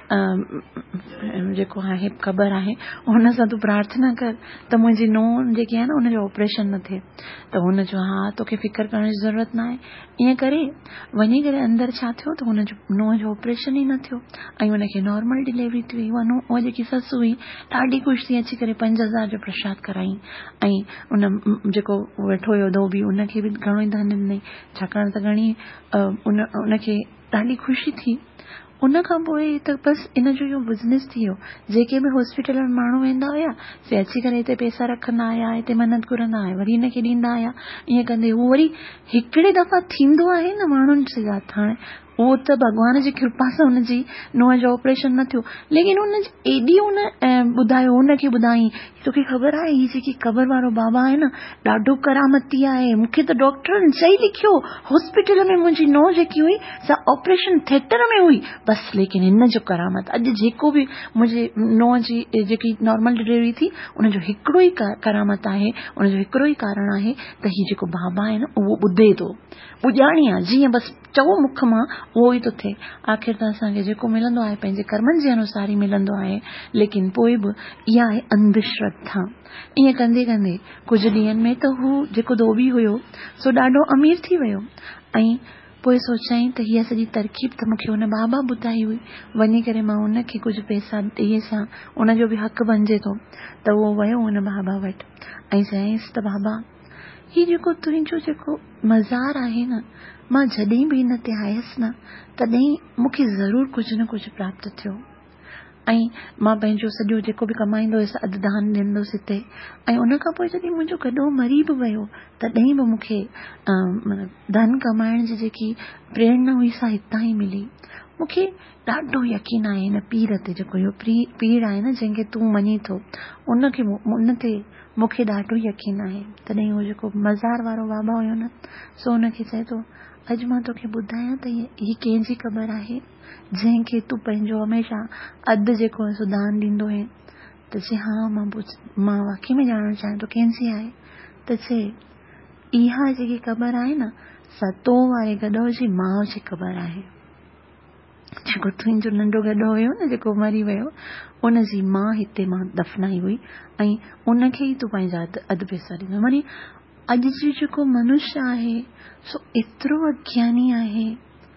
Speaker 1: जेको आहे ख़बर आहे हुन सां तूं प्रार्थना कर त मुंहिंजी नुंहुं जेकी आहे न उनजो ऑपरेशन न थिए। त हुन जो हा तोखे फिकर करण जी ज़रूरत न आहे। ईअं करे वञी करे अंदरि छा थियो त हुनजो नुंहं जो ऑपरेशन ई न थियो ऐं हुनखे नॉर्मल डिलीवरी थी वई। उहा उहा जेकी ससु हुई ॾाढी ख़ुशि थी अची करे पंज हज़ार जो प्रसाद कराई ऐं उन जेको वेठो हुयो धोबी उनखे बि घणो ई धन ॾिनई, छाकाणि त घणी उन उनखे ॾाढी ख़ुशी थी। उन खां पोइ त बसि इन जो इहो बिज़नेस थी वियो। जेके बि हॉस्पिटल में माण्हू वेंदा हुया से अची करे हिते पैसा रखंदा हुया, हिते मन्नत घुरंदा हुया, वरी हिनखे ॾींदा हुया। ईअं कंदे हू वरी हिकिड़े दफ़ा थींदो आहे न माण्हुनि से हाणे उहो त भॻवान जी कृपा सां हुनजी नुंहं जो ऑपरेशन न थियो, लेकिन हुनजी एॾी हुन ॿुधायो, हुनखे ॿुधाई तोखे ख़बर आहे हीअ जेकी क़बर वारो बाबा आहे न ॾाढो करामती आहे, मूंखे त डॉक्टरनि चई लिखियो हॉस्पिटल में मुंहिंजी नुंहं जेकी हुई सा ऑपरेशन थिएटर में हुई बसि, लेकिन हिन जो करामत अॼु जेको बि मुंहिंजे नुंहं जी जेकी नॉर्मल डिलीवरी थी उनजो हिकिड़ो ई करामत आहे, उनजो हिकिड़ो ई कारण आहे त हीअ जेको बाबा आहे न उहो ॿुधे थो, ॿुधाणी आहे जीअं बसि चओ मुख मां उहो ई थो थिए। आख़िर त असांखे जेको मिलंदो आहे पंहिंजे कर्मनि जे अनुसार ई मिलंदो आहे, लेकिन पोइ बि इहा आहे अंधश्रद्धा। ईअं कंदे कंदे कुझु ॾींहंनि में त हू जेको धोबी हुयो सो ॾाढो अमीर थी वियो ऐं पोइ सोचाई त हीअ सॼी तरकीब त मूंखे हुन बाबा ॿुधाई हुई, वञी करे मां हुनखे कुझु पैसा ॾिए सां उनजो बि हक़ बणिजे थो। त उहो वियो हुन बाबा वटि ऐं चयईंसि त बाबा हीअ जेको तुंहिंजो जेको मज़ार आहे न, मां जॾहिं बि हिन ते आयसि न तॾहिं मूंखे ज़रूरु कुझु न कुझु प्राप्त थियो ऐं मां पंहिंजो सॼो जेको बि कमाईंदो हुयसि अधु दान ॾींदुसि हिते, ऐं उन खां पोइ जॾहिं मुंहिंजो गॾो मरी बि वियो तॾहिं बि मूंखे धन कमाइण जी जेकी प्रेरणा हुई सा हितां ई मिली। मूंखे ॾाढो यकीन आहे हिन पीर ते, जेको इहो पीर आहे न जंहिंखे तूं मञी थो उनखे उन ते मूंखे ॾाढो यकीन आहे। तॾहिं उहो जेको मज़ार वारो बाबा हुयो न सो हुनखे चए थो अॼु मां तोखे ॿुधायां त हीअ कंहिंजी ख़बर आहे जंहिंखे तूं पंहिंजो हमेशह अधु जेको आहे सो दान ॾींदो आहे। त चए हा मां मां वाकई में ॼाणणु चाहियां थो कंहिंजी आहे। त चए इहा जेकी ख़बर आहे न सा तो वारे गॾो जी माउ जी ख़बर आहे, जेको तुंहिंजो नंढो गॾो हुयो न जेको मरी वियो उनजी माउ हिते मां दफ़नाई हुई ऐं उनखे ई तूं पंहिंजा अधु पैसा ॾींदो। माने अॼु जो जेको मनुष्य आहे सो एतिरो अज्ञानी आहे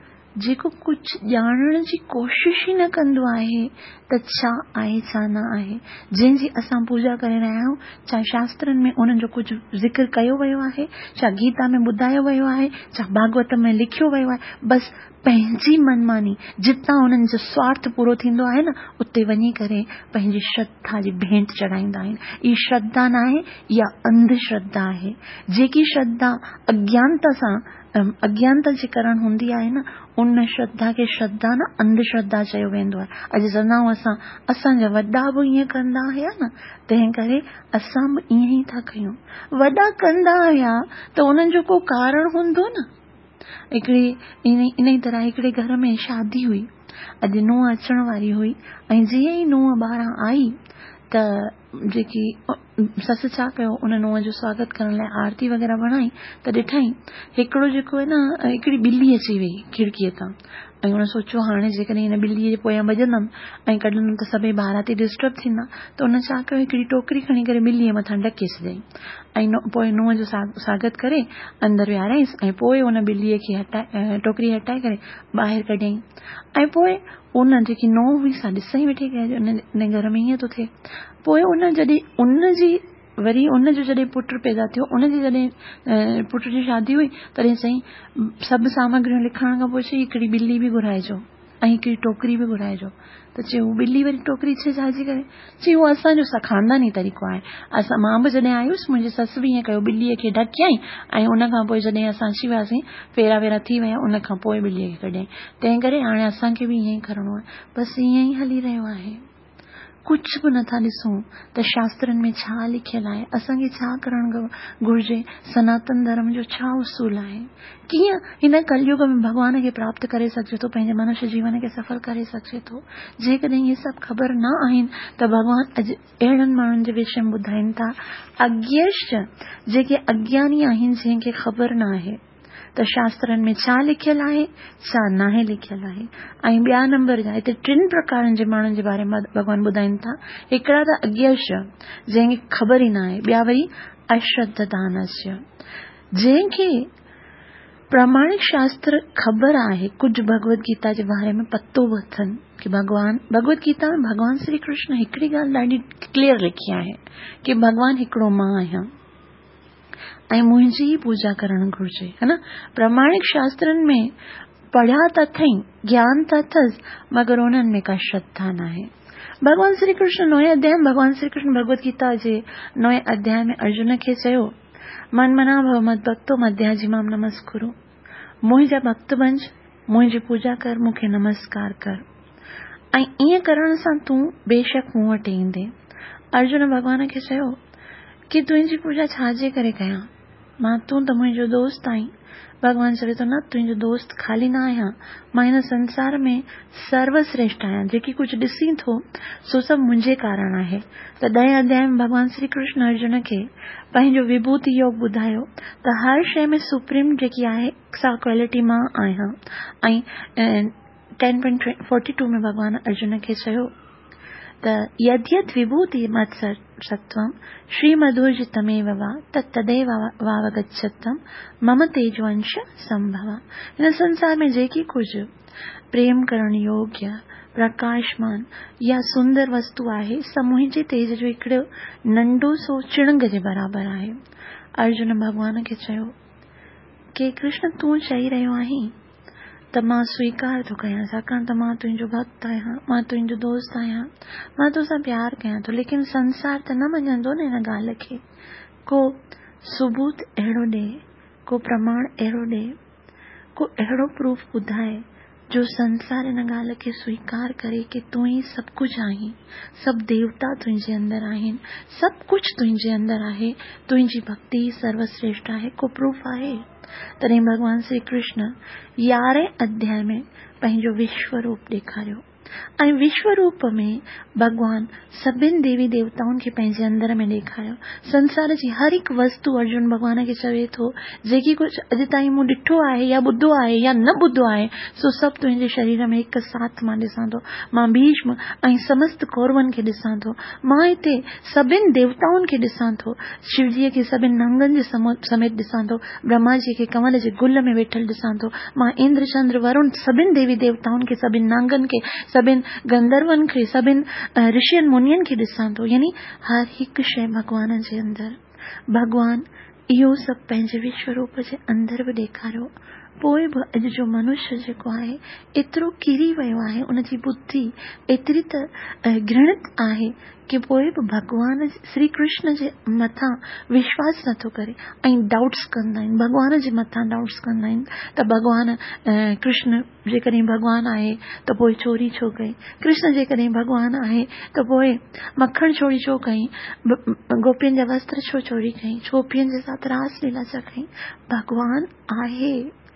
Speaker 1: जेको कुझु ॼाणण जी कोशिश ई न कंदो आहे त छा आहे छा न आहे। जंहिंजी असां पूजा करे रहिया आहियूं, छा शास्त्रनि में उन्हनि जो कुझु ज़िक्र कयो वियो आहे, छा गीता में ॿुधायो वियो आहे, छा भागवत में लिखियो वियो आहे, बसि पंहिंजी मनमानी जितां उन्हनि जो स्वार्थ पूरो थींदो आहे न उते वञी करे पंहिंजी श्रद्धा जी भेंट चढ़ाईंदा आहिनि। ई श्रद्धा न आहे, इहा अंधश्रद्धा आहे। जेकी श्रद्धा अज्ञानता सां अज्ञानता जे कारण हूंदी आहे न उन श्रद्धा खे श्रद्धा न अंधश्रद्धा चयो वेंदो आहे। अॼु चवंदा असां असांजा वॾा बि ईअं कंदा हुया न, तंहिं करे असां बि ईअं ई था कयूं। वॾा कंदा हुया त उन्हनि जो को कारण हूंदो न। हिकिड़ी इन इन ई तरह हिकिड़े घर में शादी हुई, अॼु नुंहं अचण वारी हुई ऐं जीअं ई नुंहं ॿाहिरां आई त जेकी ससु छा कयो उन नुंहं जो स्वागत करण लाइ आरती वग़ैरह वणाई त ॾिठई हिकिड़ो जेको आहे न हिकिड़ी ॿिली अची वई खिड़कीअ तां ऐं हुन सोचियो हाणे जेकॾहिं हिन ॿिलीअ जे पोयां भॼंदमि ऐं कढंदमि त सभई बाराती डिस्टर्ब थींदा। त हुन छा कयो हिकिड़ी टोकरी खणी करे ॿिलीअ मथां ढके छॾियईं ऐं पोइ नुंहं जो स्वागत करे अंदरि विहारियईंसि ऐं पोइ हुन ॿिलीअ खे हटाए टोकरी हटाए करे ॿाहिरि कढियईं ऐं पोइ उन जेकी नूंहं हुई सा ॾिसई वेठी कि उन घर में ईअं थो थिए। पोइ उन जॾहिं उन जी वरी उनजो जॾहिं पुटु पैदा थियो, उनजी जॾहिं पुट जी शादी हुई तॾहिं चई सभु सामग्रियूं लिखण खां पोइ चई हिकिड़ी ॿिली बि घुराइजो ऐं हिकिड़ी टोकरी बि घुराइजो। त चई हू ॿिली वरी टोकरी छे छाजी करे? चई उहो असांजो खानदानी तरीक़ो आहे। असां मां बि जॾहिं आयुसि मुंहिंजी ससु बि ईअं कयो, ॿिलीअ खे ढकियईं ऐं उन खां पोइ जॾहिं असां अची वियासीं फेरा वेरा थी विया उन खां पोइ ॿिलीअ खे कढियईं। तंहिं करे हाणे असांखे बि ईअं ई करिणो आहे। बसि ईअं ई हली रहियो आहे। कुछ बि नथा ॾिसूं त शास्त्रनि में छा लिखियल आहे, असांखे छा करणु घुर्जे, सनातन धर्म जो छा उसूल आहे, कीअं हिन कलयुग में भगवान खे प्राप्त करे सघिजे थो, पंहिंजे मनुष्य जीवन खे सफल करे सघिजे थो। जेकॾहिं इहे सभु ख़बर न आहिनि त भगवान अॼु अहिड़नि माण्हुनि जे विषय में ॿुधाइनि था, अज्ञेश्च जेके अज्ञानी आहिनि, जंहिंखे ख़बर न आहे त शास्त्रनि में छा लिखियल आहे, छा नाहे लिखियल आहे। ऐं ॿिया नंबर जा हिते टिनि प्रकारनि जे माण्हुनि जे बारे में भगवान ॿुधाइनि था। हिकिड़ा त अज्ञेश, जंहिंखे ख़बर ई न आहे। ॿिया वरी अश्रद्धदानस्य, जंहिंखे प्रामाणिक शास्त्र ख़बर आहे, कुछ भगवत गीता जे बारे में पतो बि अथनि कि भगवान भगवत गीता में भगवान श्री कृष्ण हिकिड़ी ॻाल्हि ॾाढी क्लियर लिखी आहे कि भगवान हिकिड़ो मां आहियां ऐं मुंहिंजी ही पूजा करणु घुर्जे, है न। प्रामाणिक शास्त्रनि में पढ़िया त अथई, ज्ञान त अथसि, मगर उन्हनि में का श्रद्धा न आहे। भगवान श्री कृष्ण नोएं अध्याय में भगवान श्री कृष्ण भगवत गीता जे नोएं अध्याय में अर्जुन खे चयो, मन मना भव मद भक्तो मध्याजी माम नमस्कुरु, मुंहिंजा भक्त बंज, मुंहिंजी पूजा कर, मूंखे नमस्कार कर। ऐं ईअं करण सां तूं बेशक मूं वटि ईंदे। अर्जुन भगवान खे चयो कि तुंहिंजी पूजा छाजे करे कयां, मां तूं त मुंहिंजो दोस्त आहीं। भगवान चवे थो, न, तुंहिंजो दोस्त खाली न आहियां, मां हिन संसार में सर्वश्रेष्ठ आहियां। जेकी कुझु ॾिसी थो सो सभु मुंहिंजे कारण आहे। त ॾहें अध्याय में भगवान श्री कृष्ण अर्जुन खे पंहिंजो विभूति योग ॿुधायो त हर शइ में सुप्रीम जेकी आहे सा क्वालिटी मां आहियां। ऐं टेन पॉइंट फोर्टी टू में भगवान अर्जुन खे चयो त यद्यत् विभूति मत्सत्वं श्रीमधुर्जितमेव वा तत्तदेव वावगच्छतं मम तेजवंश संभव। हिन संसार में जेकी कुछ प्रेम करण योग्य, प्रकाशमान या सुंदर वस्तु आहे, सब मुंहिंजे तेज जो हिकिड़ो नंढो सो चिणंग जे बराबर आहे। अर्जुन भगवान खे चयो कि कृष्ण, तूं चई रहियो आहीं त मां स्वीकार थो कयां, छाकाणि त मां तुंहिंजो भक्त आहियां, मां तुंहिंजो दोस्त आहियां, मां तोसां प्यार कयां थो। लेकिन संसार त न मञंदो न हिन ॻाल्हि खे। को सबूत अहिड़ो ॾे, को प्रमाण अहिड़ो ॾे, को अहिड़ो प्रूफ ॿुधाए जो संसार हिन ॻाल्हि खे स्वीकार करे कि तूं ही सभु कुझु आहीं, सभु देवता तुंहिंजे अंदरि आहिनि, सभु कुझु तुंहिंजे अंदरि आहे, तुंहिंजी भक्ति सर्वश्रेष्ठ आहे। को प्रूफ आहे? तॾहिं भगवान श्री कृष्ण यारहें अध्याय में पंहिंजो विश्व रूप ॾेखारियो। ऐं विश्व रूप में भगवान सभिनि देवी देवताउनि खे पंहिंजे अंदर में ॾेखारियो। संसार जी हर हिकु वस्तु अर्जुन भगवान खे चवे थो, जेकी कुझु अॼु ताईं मूं ॾिठो आहे या ॿुधो आहे या न ॿुधो आहे, सो सभु तुंहिंजे शरीर में हिकु साथ मां ॾिसां थो। मां भीष्म ऐं समस्त कौरवनि खे ॾिसां थो, मां हिते सभिनि देवताउनि खे ॾिसां थो, शिवजीअ खे सभिनि नंगनि जे समेत ॾिसां थो, ब्रह्मा जी खे कमल जे गुल में वेठल ॾिसां थो, मां इंद्र चंद्र वरुण सभिनि देवी देवताउनि खे, सभिनि नांगनि खे, सभिनि गंधर्वनि खे, सभिनि ऋषियनि मुनियनि खे ॾिसां थो। यानी हर हिकु शइ भगवान जे अंदरि। भगवान इहो सभु पंहिंजे विश्व रूप जे अंदरि बि ॾेखारियो। पोइ बि अॼु जो मनुष्य जेको आहे एतिरो किरी वियो आहे, उनजी बुद्धि एतिरी त घृणित आहे कि पोइ बि भगवान श्री कृष्ण जे मथां विश्वास नथो करे ऐं डाउट्स कंदा आहिनि, भगवान जे मथां डाउट्स कंदा आहिनि त भगवान कृष्ण जेकॾहिं भगवान आहे त पोइ चोरी छो कई, कृष्ण जेकॾहिं भगवान आहे त पोइ मक्खण चोरी छो कई, गोपियुनि जा वस्त्र छो चोरी कई, छोपियुनि जे साथ रास लीला छो कई। भगवान आहे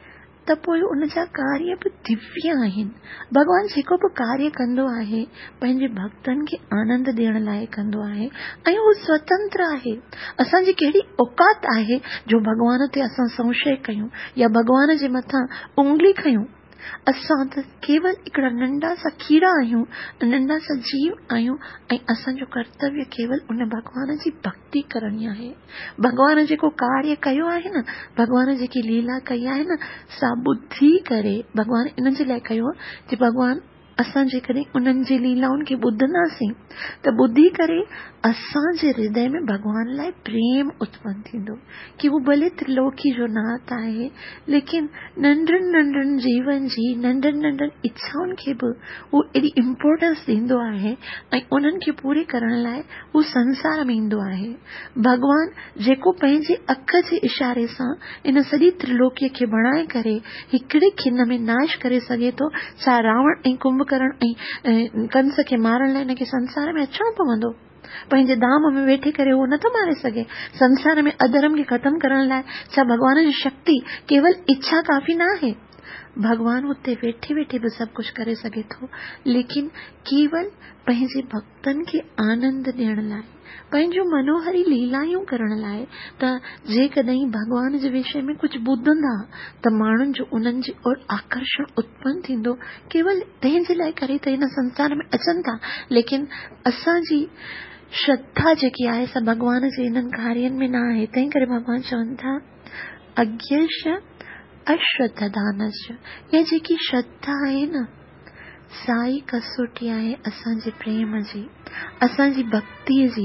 Speaker 1: त पोइ उनजा कार्य बि दिव्य आहिनि। भगवान जेको बि कार्य कंदो आहे पंहिंजे भक्तनि खे आनंद ॾियण लाइ कंदो आहे ऐं उहो स्वतंत्र आहे। असांजी कहिड़ी औकात आहे जो भगवान ते असां संशय कयूं या भगवान जे मथां उंगली खयूं। असां त केवल हिकिड़ा नंढा सा कीड़ा आहियूं, नंढा सा जीव आहियूं ऐं असांजो कर्तव्य केवल उन भगवान जी भक्ति करणी आहे। भगवान जेको कार्य कयो आहे न, भगवान जेकी लीला कई आहे न, सा ॿुधी करे भगवान इन जे लाइ कयो कि भगवान असां जेकॾहिं उन्हनि जी लीलाउनि खे ॿुधंदासीं त ॿुधी करे असांजे हृदय में भगवान लाइ प्रेम उत्पन्न थींदो कि वो भले त्रिलोकी जो नाथ आहे, लेकिन नंढड़नि नंढड़नि जीवन जी नंढड़नि नंढड़नि इच्छाउनि खे बि वो एॾी इम्पोर्टेंस ॾींदो आहे ऐं उन्हनि खे पूरे करण लाइ वो संसार में ईंदो आहे। भगवान जेको पंहिंजे अख जे इशारे सां इन सॼी त्रिलोकीअ खे बणाए करे हिकिड़े खिन में नाश करे सघे थो, छा रावण ऐं कुंभ कुंभ करण कंस खे मारण लाइ हिनखे संसार में अचणो पवंदो। पंहिंजे धाम में वेठी करे उहो नथो मारे सघे। संसार में अधर्म खे ख़त्म करण लाइ छा भगवान जी शक्ति केवल इच्छा काफ़ी न आहे? भगवान उते वेठी वेठी भी सब कुछ करे सके थो, लेकिन केवल पंहिंजे भक्तन के आनंद ॾियण लाइ, पंहिंजो मनोहरी लीलायूं करण लाइ। त जेकॾहिं भगवान जे विषय में कुछ ॿुधंदा त माण्हुनि जो उन्हनि जे ओर आकर्षण उत्पन्न थींदो। केवल तंहिंजे लाइ करे त हिन संसार में अचनि था, लेकिन असांजी श्रद्धा जेकी आहे सा भगवान जे इन्हनि कार्यनि में न आहे। तंहिं करे भगवान चवनि था अज्ञेश अश्रद्धादानस्य, ये जेकी श्रद्धा आहे न साई कसोटी आहे असांजे प्रेम जी, असांजी भक्ति जी।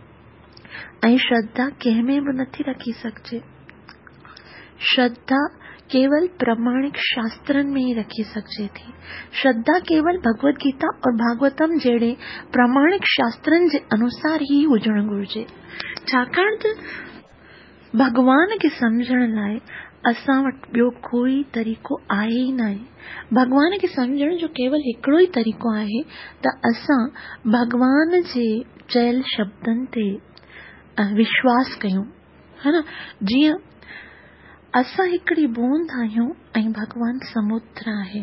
Speaker 1: ऐं श्रद्धा कंहिंमें भी नथी रखी सघिजे। श्रद्धा केवल प्रामाणिक शास्त्रन में ही रखी सघिजे थी। श्रद्धा केवल भगवत गीता और भागवतम जहिड़े प्रामाणिक शास्त्रन जे अनुसार ही हुजण घुरिजे। छाकाणि त भगवान खे समझण लाइ असां वटि ॿियो कोई तरीक़ो आहे ही न आहे। भगवान खे समझण जो केवल हिकिड़ो ही तरीक़ो आहे त असां भगवान जे चयल शब्दन ते विश्वास कयूं, है न। जीअं असां हिकिड़ी बूंद आहियूं ऐं भगवान समुद्र आहे।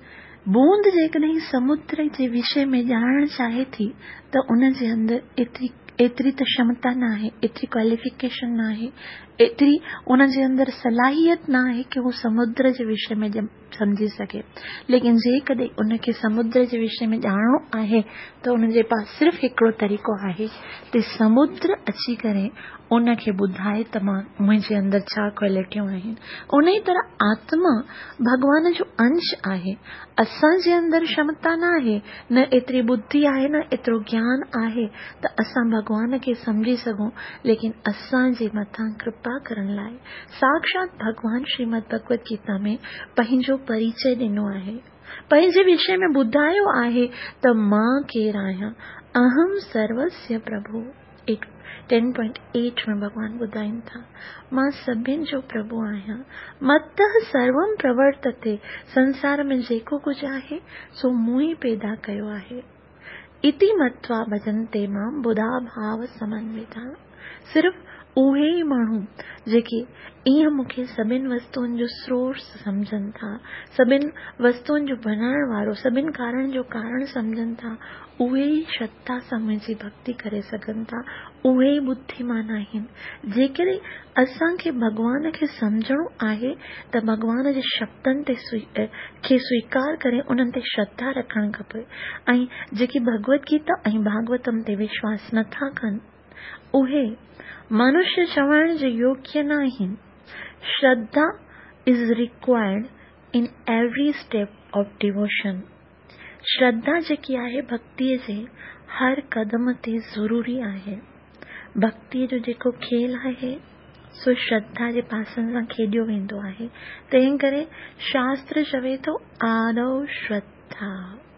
Speaker 1: बूंद जेकॾहिं समुद्र जे विषय में ॼाणण चाहे थी त उन जे अंदर एतिरी एतिरी त क्षमता न आहे, एतिरी क्वालिफिकेशन न आहे, एतिरी उन जे अंदर सलाहियत न आहे कि वो समुद्र जे विषय में समझी सके। लेकिन जेकॾहिं उनखे समुद्र जे विषय में ॼाणणो आहे त उन जे पास सिर्फ़ हिकिड़ो तरीक़ो आहे त समुद्र अची करे उनखे ॿुधाए त मां मुंहिंजे अंदर छा क्वालिटियूं आहिनि। उन ई तरह आत्मा भगवान जो अंश आहे। असांजे अंदर क्षमता न आहे, न एतिरी बुद्धि आहे, न एतिरो ज्ञान आहे त असां भगवान खे समझी सघूं। लेकिन असांजे मथां कृपा करण लाइ साक्षात भगवान श्रीमद भगवत गीता में पंहिंजो परिचय ॾिनो आहे, पंहिंजे विषय में ॿुधायो आहे त मां केरु आहियां। अहम सर्वस्य प्रभु। टेन पॉइंट एट में भगवान ॿुधाइनि था मां सभिनि जो प्रभु आहियां। मतः सर्वम प्रवर्तते, संसार में जेको कुझु आहे सो मूं ई पैदा कयो आहे। इति मत्वा भजन्ते मां बुधा भाव समन्विता। सिर्फ़ उहे ई माण्हू जेके ईअं मूंखे सभिनि वस्तुअनि जो सोर्स सम्झनि था, सभिनि वस्तुअनि जो बनाइण वारो, सभिनि कारण जो कारण सम्झनि था, उहे ई श्रद्धा सां मुंहिंजी भक्ति करे सघनि था, उहे ई बुद्धिमान आहिनि। जेकॾहिं असांखे भगवान खे सम्झणो आहे त भगवान जे शब्दनि ते स्वी खे स्वीकार करे उन्हनि ते श्रद्धा रखणु खपे। ऐं जेकी भगवत गीता ऐं भागवतम ते विश्वास नथा कनि उहे मनुष्य चवण जे योग्य न आहिनि। Shraddha is required in every step of devotion. श्रद्धा जेकी आहे भक्तिअ जे हर कदम ते ज़रूरी आहे। भक्तिअ जो जेको खेल आहे सो श्रद्धा जे पासनि सां खेॾियो वेंदो आहे। तंहिं करे शास्त्र चवे थो आदौ श्रद्धा,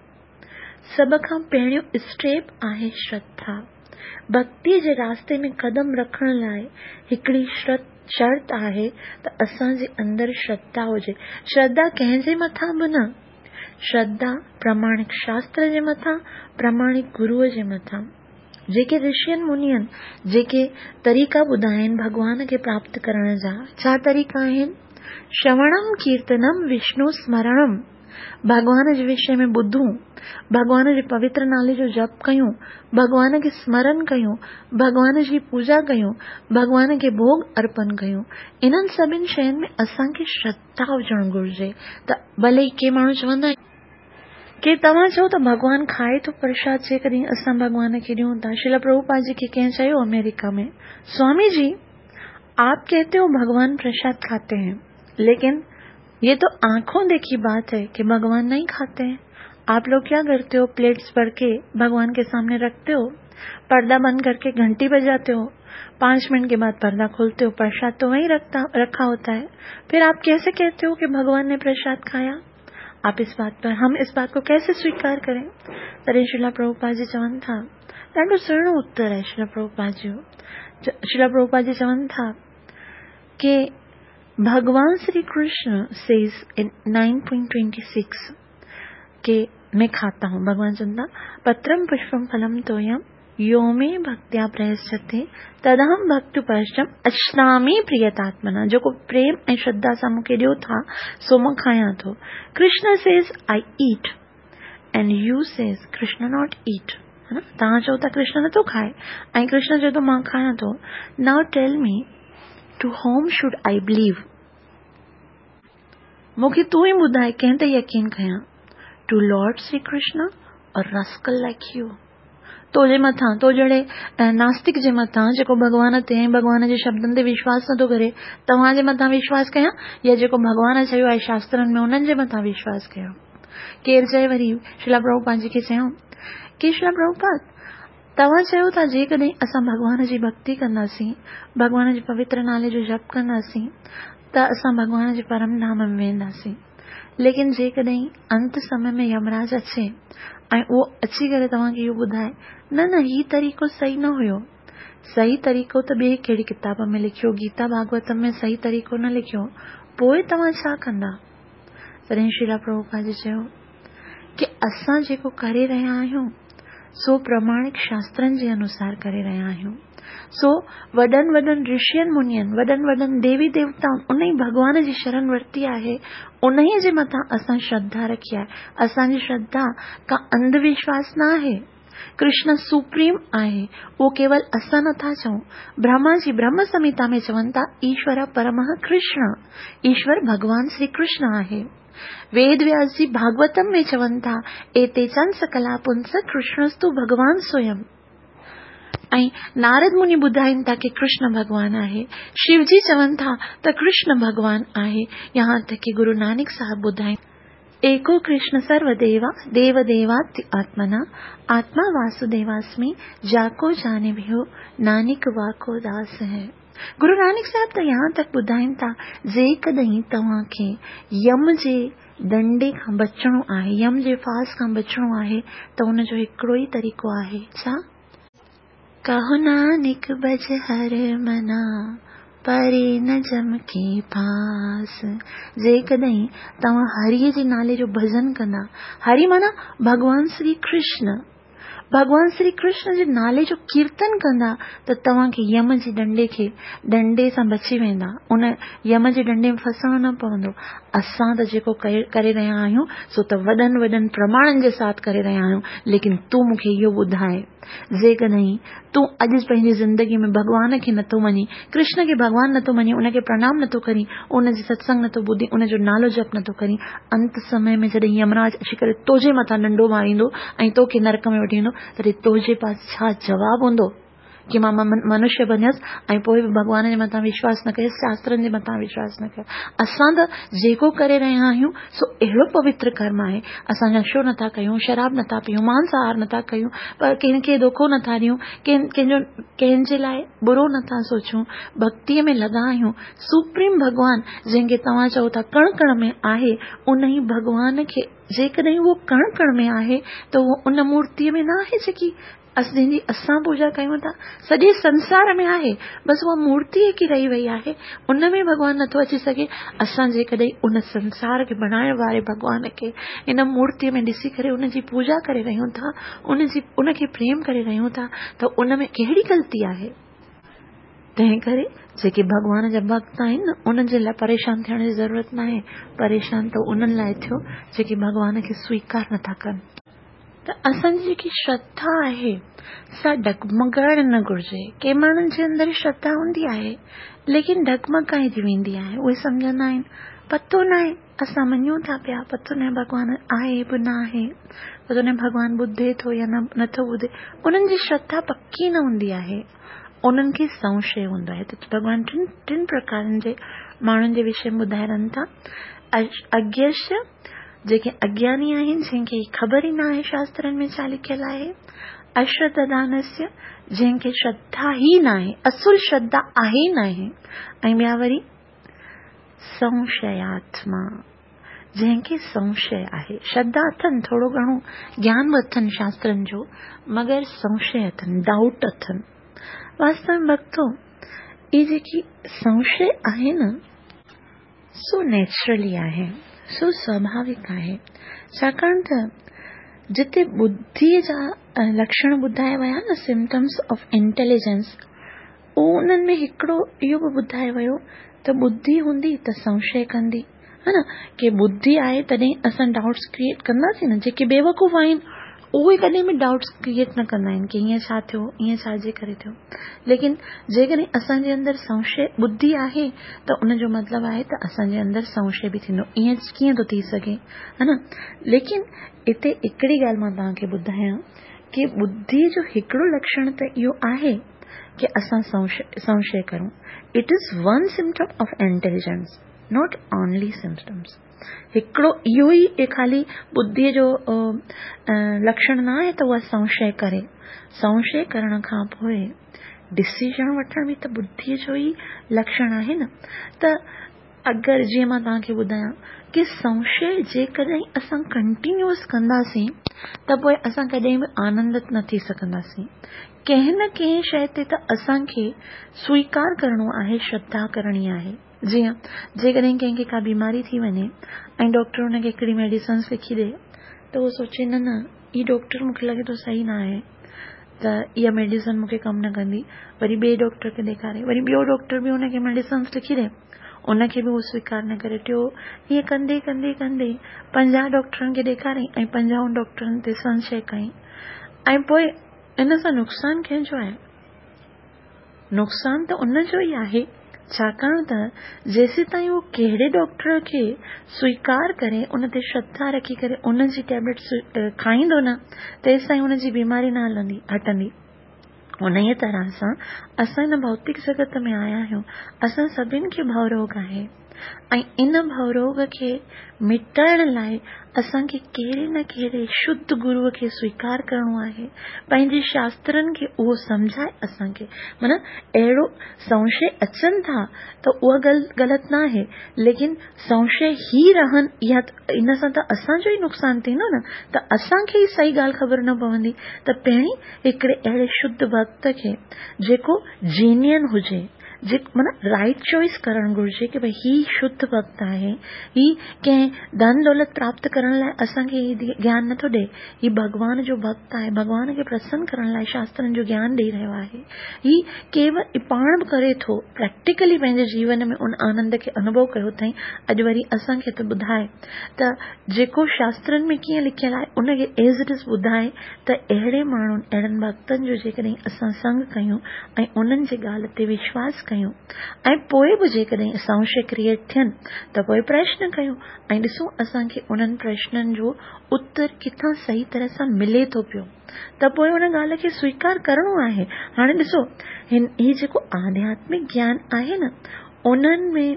Speaker 1: सभ खां पहिरियों स्टेप आहे श्रद्धा। भक्ति जे रास्ते में कदम रखण लाइ हिकिड़ी शर्त आहे त असांजे अंदर श्रद्धा हुजे। श्रद्धा कंहिंजे मथां बि न, श्रद्धा प्रामाणिक शास्त्र जे मथां, प्रामाणिक गुरुअ जे मथां। जेके ऋषियनि मुनियनि जेके तरीक़ा ॿुधाइनि भगवान खे प्राप्त करण जा, छा तरीक़ा आहिनि? श्रवणम कीर्तनम विष्णु स्मरणम, भगवान जे विषय में ॿुधूं, भगवान जे पवित्र नाले जो जप कयूं, भगवान खे स्मरण कयूं, भगवान जी पूजा कयूं, भगवान खे भोग अर्पण कयूं। इन्हनि सभिनि शयुनि में असांखे श्रद्धा हुजणु घुरिजे। त भले ई के माण्हू चवंदा आहिनि कि तव्हां चओ त भगवान खाए थो प्रसाद, जेकॾहिं असां भगवान खे ॾियूं था। श्रील प्रभुपाद जी खे कंहिं चयो अमेरिका में, स्वामी जी आप कहते हो भगवान प्रसाद खाते हैं, लेकिन ये तो आंखों देखी बात है कि भगवान नहीं खाते हैं। आप लोग क्या करते हो? प्लेट्स भर के भगवान के सामने रखते हो, पर्दा बंद करके घंटी बजाते हो, पांच मिनट के बाद पर्दा खोलते हो, प्रसाद तो वहीं रखता रखा होता है। फिर आप कैसे कहते हो कि भगवान ने प्रसाद खाया? आप इस बात पर हम इस बात को कैसे स्वीकार करें? तॾहिं श्रील प्रभुपाद जी चवनि था, ॾाढो सुहिणो उत्तर आहे श्रील प्रभुपाद जी। श्रील प्रभुपाद जी चवनि था कि भगवान Shri Krishna says in nine point twenty six के मैं खाता हूँ। भगवान चवंदा पत्रम पुष्पम फलम तोयम यो मे भक्त्या प्रयच्छते तदहम भक्तु परशम अश्नामी प्रियतात्मना। जो को प्रेम ऐं श्रद्धा सां मूंखे ॾियो था सो मां खायां थो। Krishna says I eat and you says Krishna not eat, है ना। तव्हां चओ था कृष्ण नथो खाए ऐं कृष्ण चए थो मां खायां थो। Now tell me to whom should I believe. मूंखे तूं ई ॿुधाए कंहिं ते यकीन कयां, टू लॉर्ड श्री कृष्ण और रस्कल लाइक यू। तो जे मथां, तो जड़े नास्तिक जे मथां जेको भगवान ते भगवान जे शब्दनि ते विश्वास नथो करे, तव्हां जे मथां विश्वास कयां या जेको भगवान चयो आहे शास्त्रनि में उन्हनि जे मथां विश्वास कयो। केर चए वरी श्रीला प्रभुपाद जी खे चयूं कि श्रीला प्रभुपाद तव्हां चयो था जेकॾहिं असां भगवान जी भक्ति कंदासीं, भगवान जे पवित्र नाले जो जप कंदासीं त असां भगवान जे परम धाम में वेंदासीं। लेकिन जेकॾहिं अंत समय में यमराज अचे ऐं उहो अची करे तव्हांखे इहो ॿुधाए न न ही तरीक़ो सही न हुयो, सही तरीक़ो त ॿिए कहिड़ी किताब में लिखियो, गीता भागवतम में सही तरीक़ो न लिखियो, पोइ तव्हां छा कंदा? तॾहिं श्रीला प्रभुपाद जी चयो कि असां जेको करे रहिया आहियूं सो प्रमाणिक शास्त्रनि जे अनुसार करे रहिया आहियूं। सो वॾनि वॾनि ऋषियनि मुनियनि, वॾनि वॾनि देवी देवताउनि उन ई भगवान जी शरण वरिती आहे, उन ई जे मथां असां श्रद्धा रखी आहे। असांजी श्रद्धा का अंधविश्वास न आहे। कृष्ण सुप्रीम आहे, वो केवल असां नथा चऊं। ब्रह्मा जी ब्रह्म संहिता में चवनि था ईश्वर परमः कृष्ण, ईश्वर भगवान श्री कृष्ण आहे। वेद व्यास जी भागवतम में चवनि था एतेचान सकला पुंस कृष्णस्तु भगवान स्वयं। ऐं नारद मुनि ॿुधाइनि था कि कृष्ण भगवान आहे। शिव जी चवनि था त कृष्ण भगवान आहे। यहाँ तक कि गुरु नानक साहब ॿुधाइनि एको कृष्ण सर्वदेवा देव देवात्य आत्मना आत्मा वासुदेवास्मि जाको जाने भयो नानक वाको दास है। गुरु नानक साहब त यहाँ तक ॿुधाइनि था जेकॾहिं तव्हांखे यम जे डंडे खां बचणो आहे, यम जे फास खां बचणो आहे त उनजो हिकिड़ो ई तरीक़ो आहे, छा? कहो नानक बज हर मना परे न जम के पास। जेकॾहिं तव्हां हरिअ जे नाले जो भजन कंदा, हरि माना भगवान श्री कृष्ण, भगवान श्री कृष्ण जे नाले जो कीर्तन कंदा त तव्हांखे यम जे डंडे खे डंडे सां बची वेंदा, उन यम जे डंडे में फसणो न पवंदो। असां त जेको करे रहिया आहियूं सो त वॾनि वॾनि प्रमाणनि जे साथ करे रहिया आहियूं। लेकिन तूं मूंखे इहो ॿुधाए जेकॾहिं तूं अॼु पंहिंजी ज़िंदगी में भगवान खे नथो मञी, कृष्ण खे भगवान नथो मञी, उनखे प्रणाम नथो करी, उन जी सत्संग नथो ॿुधी, उनजो नालो जप नथो करी, अंत समय में जॾहिं यमराज अची करे तोजे मथां डंडो मारींदो ऐं तोखे नरक में वठी वेंदो तॾहिं तोजे पास छा जवाबु हूंदो कि मां मनुष्य बनियसि ऐं पोइ बि भगवान जे मथां विश्वास न कयुसि, शास्त्रनि जे मथां विश्वास न कयो। असां त जेको करे रहिया आहियूं सो अहिड़ो पवित्र कर्म आहे। असां नशो नथा कयूं, शराब नथा पियूं, मांसाहार नथा कयूं, पर कंहिंखे धोखो नथा ॾियूं, कंहिंजो कंहिंजे लाइ बुरो नथा सोचूं, भक्तीअ में लॻा आहियूं। सुप्रीम भगवान जंहिंखे तव्हां चओ था कण कण में आहे, उन ई भगवान खे जेकॾहिं उहो कण कण में आहे त उहो उन मूर्तिअ में न आहे जेकी जंहिंजी असां पूजा कयूं था, सॼे संसार में आहे, बसि उहा मूर्ति हिकु रही वई आहे, उन में भगवान नथो अची सघे। असां जेकॾहिं उन संसार खे बनाइण वारे भगवान खे इन मूर्तिअ में ॾिसी करे उनजी पूजा करे रहियूं था, उनजी उनखे प्रेम करे रहियूं था त उन में कहिड़ी ग़लती आहे? तंहिं करे जेके भगवान जा भक्त आहिनि न, उन्हनि जे लाइ परेशान थियण जी ज़रूरत न आहे। परेशान त उन्हनि लाइ थियो जेके भगवान खे स्वीकार नथा कनि। त असांजी जेकी श्रद्धा आहे सा डगमगाइण न घुर्जे। के माण्हुनि जे अंदरि श्रद्धा हूंदी आहे लेकिन डगमगाइजी वेंदी आहे। उहे सम्झंदा आहिनि पतो न आहे, असां मञूं था पिया, पतो न आहे भगवान आहे बि न आहे, पतो न आहे भगवान ॿुधे थो या न नथो ॿुधे। उन्हनि जी श्रद्धा पक्की न हूंदी आहे, उन्हनि खे संशय हूंदो आहे। त भगवान टिन टिन प्रकारनि जे माण्हुनि जे विषय में ॿुधाए रहनि था। अज्ञस्य जेके अज्ञानी आहिनि, जंहिंखे ख़बर ई न आहे शास्त्रनि में छा लिखियल आहे। अश्रद्धानस्य जंहिंखे श्रद्धा ई न आहे, असुल श्रद्धा आहे ई न आहे। ऐं ॿिया वरी संशयात्मा जंहिंखे संशय आहे। श्रद्धा अथनि, थोरो घणो ज्ञान बि अथनि शास्त्रनि जो, मगर संशय अथनि, डाउट अथनि। वास्तव में भक्तो ये जेकी संशय आहे न सो नेचुरली आहे, सो स्वाभाविक आहे। छाकाणि त जिते बुद्धीअ जा लक्षण ॿुधाया विया न, सिम्टम्स ऑफ इंटेलिजेंस, उन्हनि में हिकिड़ो इहो बि ॿुधायो वियो त बुद्धि हूंदी त संशय कंदी, है न। कि बुद्धि आहे तॾहिं असां डाउट्स क्रिएट कंदासीं न। जेके बेवकूफ़ आहिनि उहे कॾहिं बि डाउट्स क्रिएट न कंदा आहिनि कि हीअं छा थियो, हीअं छाजे करे थियो। लेकिन जेकॾहिं असांजे अंदरि संशय बुद्धि आहे त उनजो मतिलबु आहे त असांजे अंदरि संशय बि थींदो। ईअं कीअं थो थी सघे, है न। लेकिन हिते हिकिड़ी ॻाल्हि मां तव्हांखे ॿुधायां कि बुद्धि जो हिकिड़ो लक्षण त इहो आहे कि असां संशय संशय करूं। It is one symptom of intelligence, not only symptoms. हिकिड़ो इहो ई ख़ाली बुद्धीअ जो लक्षण न आहे त उहा संशय करे। संशय करण खां पोइ डिसीजन वठण बि त बुद्धीअ जो ई लक्षण आहे न। त अगरि जीअं मां तव्हांखे ॿुधायां कि संशय जेकॾहिं असां कंटिन्यूअस कंदासीं त पोइ असां कॾहिं बि आनंदित न थी सघंदासीं। कंहिं न कंहिं शइ ते त असांखे स्वीकार करणो आहे, श्रद्धा करणी आहे। जीअं जेकॾहिं कंहिंखे का बीमारी थी वञे ऐं डॉक्टर हुनखे हिकिड़ी मेडिसिन लिखी ॾे त उहो सोचे न न ही डॉक्टर मूंखे लॻे थो सही न आहे, त इहा मेडिसिन मूंखे कमु न कंदी। वरी ॿिए डॉक्टर खे ॾेखारे, वरी ॿियो डॉक्टर बि हुनखे मेडिसिन लिखी ॾे, उनखे बि उहो स्वीकार न करे। टियो हीअं कंदे कंदे कंदे पंजाह डॉक्टरनि खे ॾेखारई ऐं पंजाह डॉक्टरनि ते संशय कई। ऐं पोइ इन सां नुक़सानु कंहिंजो आहे? नुक़सानु त उनजो ई आहे, छाकाणि त जेसि ताईं उहो कहिड़े डॉक्टर खे स्वीकार करे, उन ते श्रद्धा रखी करे उन जी टेबलेट खाईंदो न, तेसि ताईं उन जी बीमारी न हलंदी हटंदी। उन ई तरह सां असां हिन भौतिक जगत में आया आहियूं, असां सभिनि खे भवरोग आहे ऐं इन भवरोग खे मिटाइण लाइ असांखे कहिड़े न कहिड़े शुद्ध गुरूअ खे स्वीकार करणो आहे। पंहिंजे शास्त्रनि खे उहो सम्झाए असांखे, माना अहिड़ो संशय अचनि था त उहा ॻाल्हि ग़लति न आहे, लेकिन संशय ही रहनि इहा इन सां त असांजो ई नुक़सानु थींदो न। त असांखे ई सही ॻाल्हि ख़बर न पवंदी त पहिरीं हिकिड़े अहिड़े शुद्ध भक्त खे जेको जीनियन हुजे, जे माना राइट चॉइस करणु घुरिजे कि भई ही शुद्ध भक्त आहे, ही कंहिं धन दौलत प्राप्त करण लाइ असांखे ही ज्ञान नथो ॾे, ही भगवान जो भक्त आहे, भगवान खे प्रसन्न करण लाइ शास्त्रनि जो ज्ञान ॾेई रहियो आहे, ही केवल पाण बि करे थो, प्रैक्टिकली पंहिंजे जीवन में उन आनंद खे अनुभव कयो अथई। अॼु वरी असांखे त ॿुधाए त जेको शास्त्रनि में कीअं लिखियलु आहे उनखे एज़ इट इज़ ॿुधाए त अहिड़े माण्हुनि अहिड़नि भक्तनि जो जेकॾहिं असां संग कयूं ऐं उन्हनि जे ॻाल्हि ते विश्वास कयूं ऐं पोइ बि जेकॾहिं संशय क्रिएट थियनि त पोइ प्रश्न कयूं ऐं ॾिसूं असांखे उन्हनि प्रश्ननि जो उत्तर किथां सही तरह सां मिले थो पियो, त पोइ उन ॻाल्हि खे स्वीकार करणो आहे। हाणे ॾिसो, हिन ही जेको आध्यात्मिक ज्ञान आहे न, उन्हनि में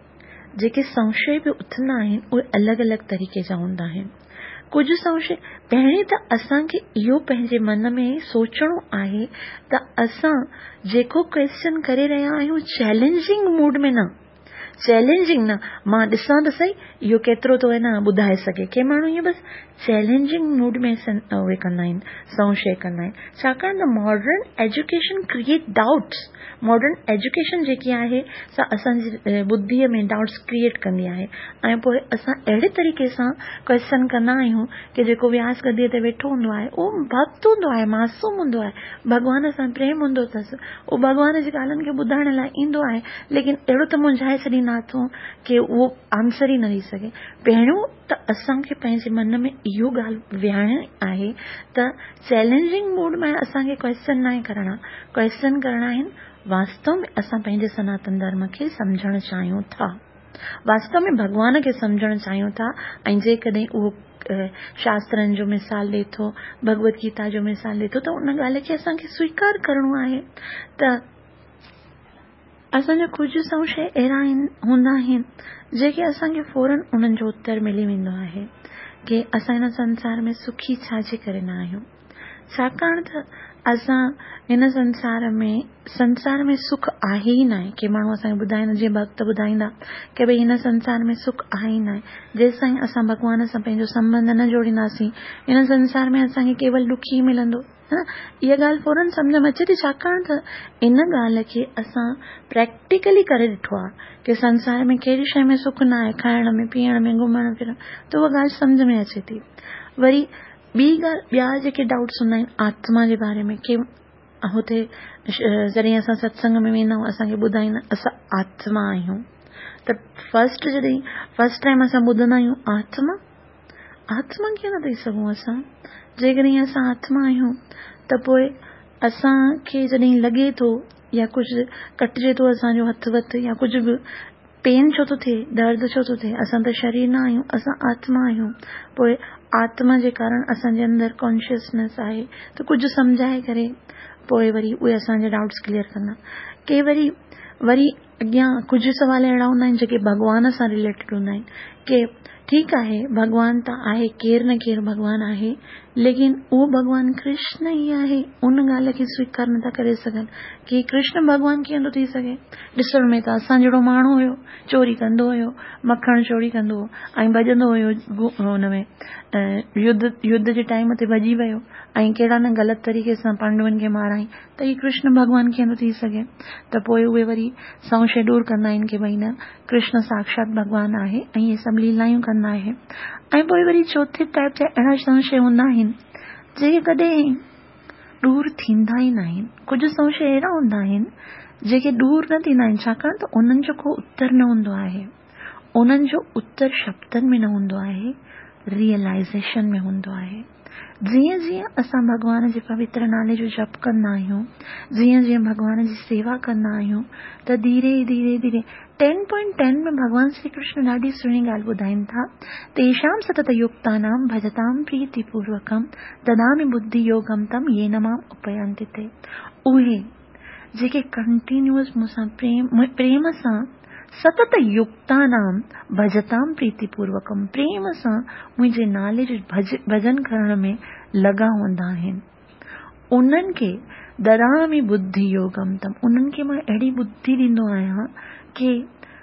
Speaker 1: जेके संशय बि उथंदा आहिनि उहे अलॻि अलॻि तरीक़े जा हूंदा आहिनि। कुझु संशय पहिरीं त असांखे इहो पंहिंजे मन में सोचणो आहे त असां जेको क्वेश्चन करे रहिया आहियूं चैलेंजिंग मूड में न, चैलेंजिंग न, मां ॾिसां त सही इहो केतिरो थो आहे न ॿुधाए सघे। के माण्हू ईअं बसि चैलेंजिंग मूड में उहे कंदा आहिनि, संशय कंदा आहिनि। छाकाणि त modern education create doubts, modern education जेकी आहे सा असांजी बुद्धीअ में डाउट्स क्रिएट कंदी आहे ऐं पोइ असां अहिड़े तरीक़े सां क्वेश्चन कंदा आहियूं कि जेको व्यास गद्दीअ ते वेठो हूंदो आहे उहो भक्त हूंदो आहे, मासूम हूंदो आहे, भॻवान सां प्रेम हूंदो अथसि, उहो भॻवान जी ॻाल्हियुनि खे ॿुधाइण लाइ ईंदो आहे, लेकिन अहिड़ो त मुंझाए छॾींदा अथऊं कि उहो आंसर ई न ॾेई सघे। पहिरियों त असांखे पंहिंजे मन में इहो ॻाल्हि विहारणी आहे त चैलेंजिंग मूड में असांखे क्वेश्चन न आहे करणा, क्वेश्चन करणा आहिनि वास्तव में असां पंहिंजे सनातन धर्म खे सम्झणु चाहियूं था, वास्तव में भगवान खे सम्झणु चाहियूं था। ऐं जेकॾहिं उहो शास्त्रनि जो मिसाल ॾिए थो, भगवत गीता जो मिसाल ॾिए थो, त उन ॻाल्हि खे असांखे स्वीकार करणो आहे। त असांजा कुझु संशय अहिड़ा आहिनि हूंदा आहिनि जेके असांखे फौरन उन्हनि जो उत्तर मिली वेंदो आहे कि असां हिन संसार में सुखी छाजे करे न आहियूं। छाकाणि त असां हिन संसार में संसार में सुख आहे ई न आहे। के माण्हू असांखे ॿुधाईंदा, जीअं भक्त ॿुधाईंदा कि भई हिन संसार में सुख आहे ई न आहे। जेसि ताईं असां भॻवान सां पंहिंजो संबंध न जोड़ींदासीं हिन संसार में असांखे केवल दुख ई मिलंदो। इहा ॻाल्हि फौरन सम्झ में अचे थी, छाकाणि त इन ॻाल्हि खे असां प्रैक्टिकली करे ॾिठो आहे कि संसार में कहिड़ी शइ में सुख न आहे, खाइण में, पीअण में, घुमण फिरण, त उहा ॻाल्हि सम्झ में अचे थी। वरी ॿी ॻाल्हि, ॿिया जेके डाउट्स हूंदा आहिनि आत्मा जे बारे में, कि हुते जॾहिं असां सत्संग में वेंदा आहियूं असांखे ॿुधाईंदा असां आत्मा आहियूं, त फस्ट जॾहिं फस्ट टाइम असां ॿुधंदा आहियूं आत्मा आत्मा कीअं था थी सघूं असां? जेकॾहिं असां आत्मा आहियूं त पोइ असांखे जॾहिं लॻे थो या कुझु कटिजे थो असांजो हथ वथ या कुझु बि पेन छो थो थिए, दर्द छो थो थिए, असां त शरीर न आहियूं, असां आत्मा आहियूं। पोइ आत्मा जे कारण असांजे अंदरि कॉन्शियसनेस आहे, त कुझु सम्झाए करे पोइ वरी उहे असांजा डाउट्स क्लियर कंदा। के वरी वरी अॻियां कुझु सुवाल अहिड़ा हूंदा आहिनि जेके भॻवान सां रिलेटेड हूंदा आहिनि, के ठीकु आहे भॻवान त आहे, केरु न केरु भॻवान आहे, लेकिन उहो भॻवान कृष्ण ई आहे, उन ॻाल्हि खे स्वीकार नथा करे सघनि कि कृष्ण भॻवान कीअं थो थी सघे। ॾिसण में त असां जहिड़ो माण्हू हुयो, चोरी कंदो हुयो, मखण चोरी कंदो हो ऐं भॼंदो हुयो हुन में युद्ध युद्ध जे टाइम ते भॼी वियो ऐं कहिड़ा न ग़लति तरीक़े सां पांडवनि खे माराई, त ही कृष्ण भॻवान कीअं थो थी सघे। त पोइ उहे वरी संशय दूर कंदा आहिनि कि भई न, कृष्ण साक्षात भॻवान आहे ऐं इहे सभु लीलायूं कंदा आहे। ऐं पोइ वरी चौथे टाइप जा अहिड़ा संशय हूंदा आहिनि जेके कॾहिं दूर थींदा ई न आहिनि। कुझु संशय अहिड़ा हूंदा आहिनि जेके दूर न थींदा आहिनि, छाकाणि त उन्हनि जो को उत्तर न हूंदो आहे, उन्हनि जो उत्तर शब्दनि में न हूंदो आहे, रियलाइज़ेशन में हूंदो आहे। जीअं जीअं असां भॻवान जे पवित्र नाले जो जप कंदा आहियूं, जीअं जीअं भॻवान जी सेवा कंदा आहियूं, त धीरे धीरे धीरे टेन पॉइंट टेन में भॻवान श्री कृष्ण ॾाढी सुहिणी ॻाल्हि ॿुधाइनि था, तेषां सतत युक्तानां भजतां प्रीतिपूर्वकं ददामि बुद्धि योगम तम येन मां उपयन्ति ते। उहे जेके कंटिन्यूअस मूंसां प्रेम प्रेम सां सतत युक्तानां भजतां प्रीतिपूर्वकम, प्रेम सां मुंहिंजे नाले जो भज भजन करण में लॻा हूंदा आहिनि, उन्हनि खे ददामि बुद्धि योगम तम, उन्हनि खे मां अहिड़ी बुद्धि ॾींदो आहियां कि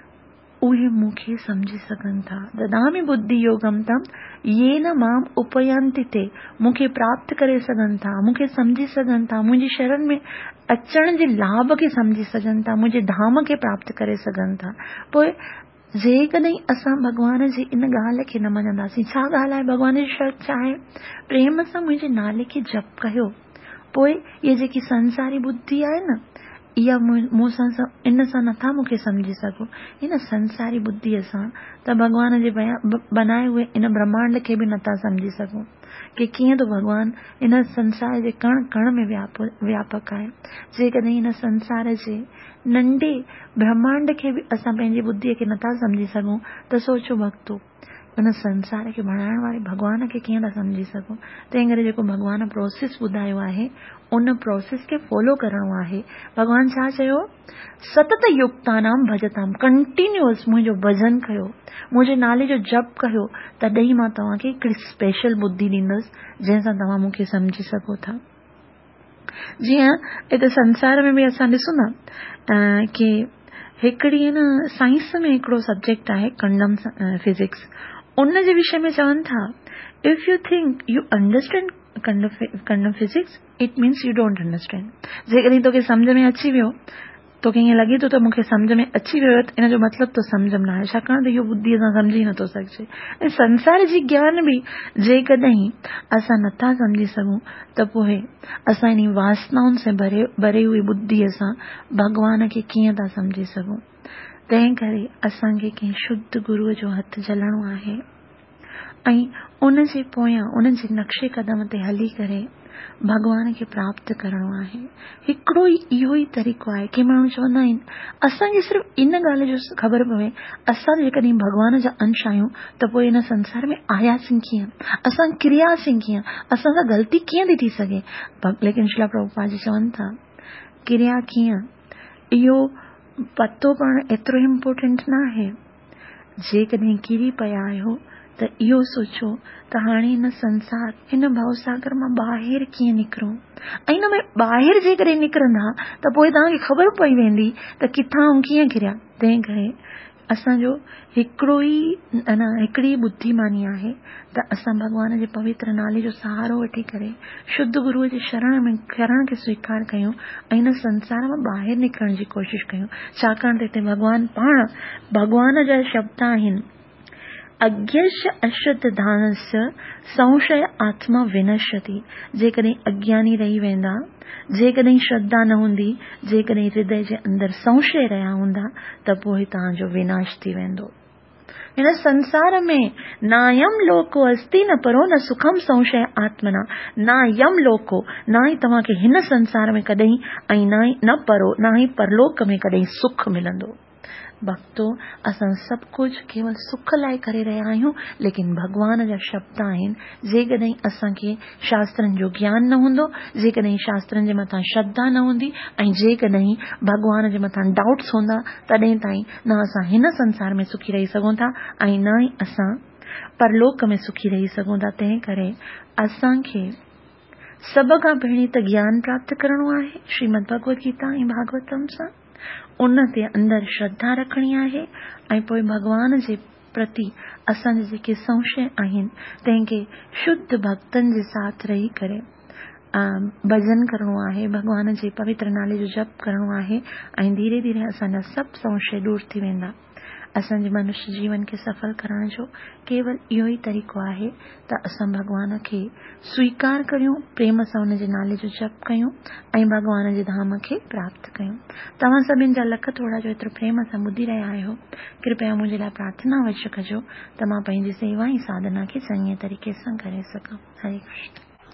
Speaker 1: उहे मूंखे सम्झी सघनि था। ददामि बुद्धि योगम तम येन मां उपयन्ति ते, मूंखे प्राप्त करे सघनि था, मूंखे सम्झी सघनि था, मुंहिंजी शरण में अचण जे लाभ खे सम्झी सघनि था, मुंहिंजे धाम खे प्राप्त करे सघनि था। पोइ जेकॾहिं असां भॻवान जी इन ॻाल्हि खे न मञंदासीं, छा ॻाल्हि आहे, भॻवान जी शर्त छा आहे, प्रेम सां मुंहिंजे नाले खे जप कयो, पोइ इहा जेकी संसारी बुद्धि आहे न, इहा मूंसां इन सां नथा मूंखे सम्झी सघो, इन संसारी बुद्धीअ सां त भॻवान जे बनाए हुए इन ब्रह्मांड खे बि नथा सम्झी सघो कि कीअं तो भॻवान इन संसार जे कण कण में व्याप व्यापक आहे। जेकॾहिं इन संसार जे नंढे ब्रह्मांड खे बि असां पंहिंजी बुद्धीअ खे नथा सम्झी सघूं, त सोचो भक्तो उन संसार खे बणाइण वारे भॻवान खे कीअं था सम्झी सघूं। तंहिं करे जेको भॻवान प्रोसेस ॿुधायो आहे उन प्रोसेस खे फॉलो करणो आहे। भॻवान छा चयो, सतत युक्तानां भजतां, कंटिन्यूअस मुंहिंजो भजन कयो, मुंहिंजे नाले जो जप कयो, तॾहिं मां तव्हांखे हिकिड़ी स्पेशल बुद्धि ॾींदसि जंहिंसां तव्हां मूंखे सम्झी सघो था। जीअं हिते संसार में बि असां ॾिसूं न कि हिकिड़ी न साइंस में हिकिड़ो सब्जेक्ट आहे कंडम फिजिक्स, उन जे विषय में चवनि था, if you think you understand quantum physics it means you don't understand. जेकॾहिं तोखे सम्झ में अची वियो, तोखे ईअं लॻे थो त मूंखे सम्झ में अची वियो, त इन जो मतिलबु तो सम्झ में न आहे, छाकाणि त इहो बुद्धीअ सां सम्झी नथो सघिजे। ऐं संसार जी ज्ञान बि जेकॾहिं असां नथा सम्झी सघूं त पोइ असां इन वासनाउनि से भरे भरे हुई बुद्धीअ सां भॻवान खे कीअं था सम्झी सघूं। तंहिं करे असांखे कंहिं शुद्ध गुरूअ जो हथ झलणो आहे ऐं उन जे पोयां उन जे नक्शे कदम ते हली करे भॻवान खे प्राप्त करणो आहे। हिकिड़ो ई इहो ई तरीक़ो आहे कि माण्हू चवंदा आहिनि असांखे सिर्फ़ु इन ॻाल्हि जो ख़बर पवे, असां जेकॾहिं भॻवान जा अंश आहियूं त पोइ इन संसार में आयासीं कीअं, असां क्रियासीं कीअं, असां सां ग़लती कीअं थी थी सघे। लेकिन श्रील प्रभुपाद जी चवनि था क्रिया कीअं, इहो पतो पण एतिरो इम्पोर्टेंट न आहे। जेकॾहिं किरी पिया आहियो त इहो सोचो त हाणे हिन संसार हिन भवसागर मां ॿाहिरि कीअं निकिरूं, ऐं हिन में ॿाहिरि जेकॾहिं निकिरंदा त पोइ तव्हांखे ख़बर पई वेंदी त किथां ऐं कीअं किरिया। तंहिं करे असांजो हिकिड़ो ई अन हिकिड़ी बुद्धिमानी आहे त असां भॻवान जे पवित्र नाले जो सहारो वठी करे शुद्ध गुरूअ जे शरण में शरण खे स्वीकार कयूं ऐं हिन संसार मां ॿाहिरि निकिरण जी कोशिशि कयूं। छाकाणि त हिते भॻवान पाण भॻवान जा शब्द आहिनि, अज्ञस्य अशुद्ध दानस्य संशय आत्मा विनश्यति। जेकॾहिं अज्ञानी रही वेंदा, जेकॾहिं श्रद्धा न हूंदी, जेकॾहिं हृदय जे अंदर संशय रहिया हूंदा, त पोइ तव्हांजो विनाश थी वेंदो। हिन संसार में नायम लोको अस्ति न परो न सुखम संशय आत्मना। ना यम लोको, ना ही तव्हांखे हिन संसार में कॾहिं, ऐं ना ही न परो, ना ही परलोक में कॾहिं सुख मिलंदो। भक्तो, असां सभु कुझु केवल सुख लाइ करे रहिया आहियूं, लेकिन भगवान जा शब्द आहिनि। जेकॾहिं असांखे शास्त्रनि जो ज्ञान न हूंदो, जेकॾहिं शास्त्रनि जे मथां श्रद्धा न हूंदी, ऐं जेकॾहिं भगवान जे मथां डाउट्स हूंदा, तॾहिं ताईं न असां हिन संसार में सुखी रही सघूं था, ऐं न ई असां परलोक में सुखी रही सघूं था। तंहिं करे असांखे सभ खां पहिरीं त ज्ञान प्राप्त करणो आहे श्रीमद भगवत गीता ऐं भागवतम सां। उन ते अंदर श्रद्धा रखणी आहे, ऐं पोइ भगवान जे प्रति असांजे जेके संशय आहिनि तंहिंखे शुद्ध भक्तनि जे साथ रही करे भजन करणो आहे, भगवान जे पवित्र नाले जो जप करणो आहे, ऐं धीरे धीरे असांजा सभु संशय दूर थी वेंदा। असांजे मनुष्य जीवन खे सफल करण जो केवल इहो ई तरीक़ो आहे त असां भगवान खे स्वीकार करियूं, प्रेम सां हुन जे नाले जो जप कयूं, ऐं भगवान जे धाम खे प्राप्त कयूं। तव्हां सभिनि जा लख थोड़ा जो एतिरो प्रेम सां ॿुधी रहिया आहियो। कृपया मुंहिंजे लाइ प्रार्थना अवश्य कजो त मां पंहिंजी सेवा ऐं साधना खे चङे तरीक़े सां करे सघां। हरे कृष्ण।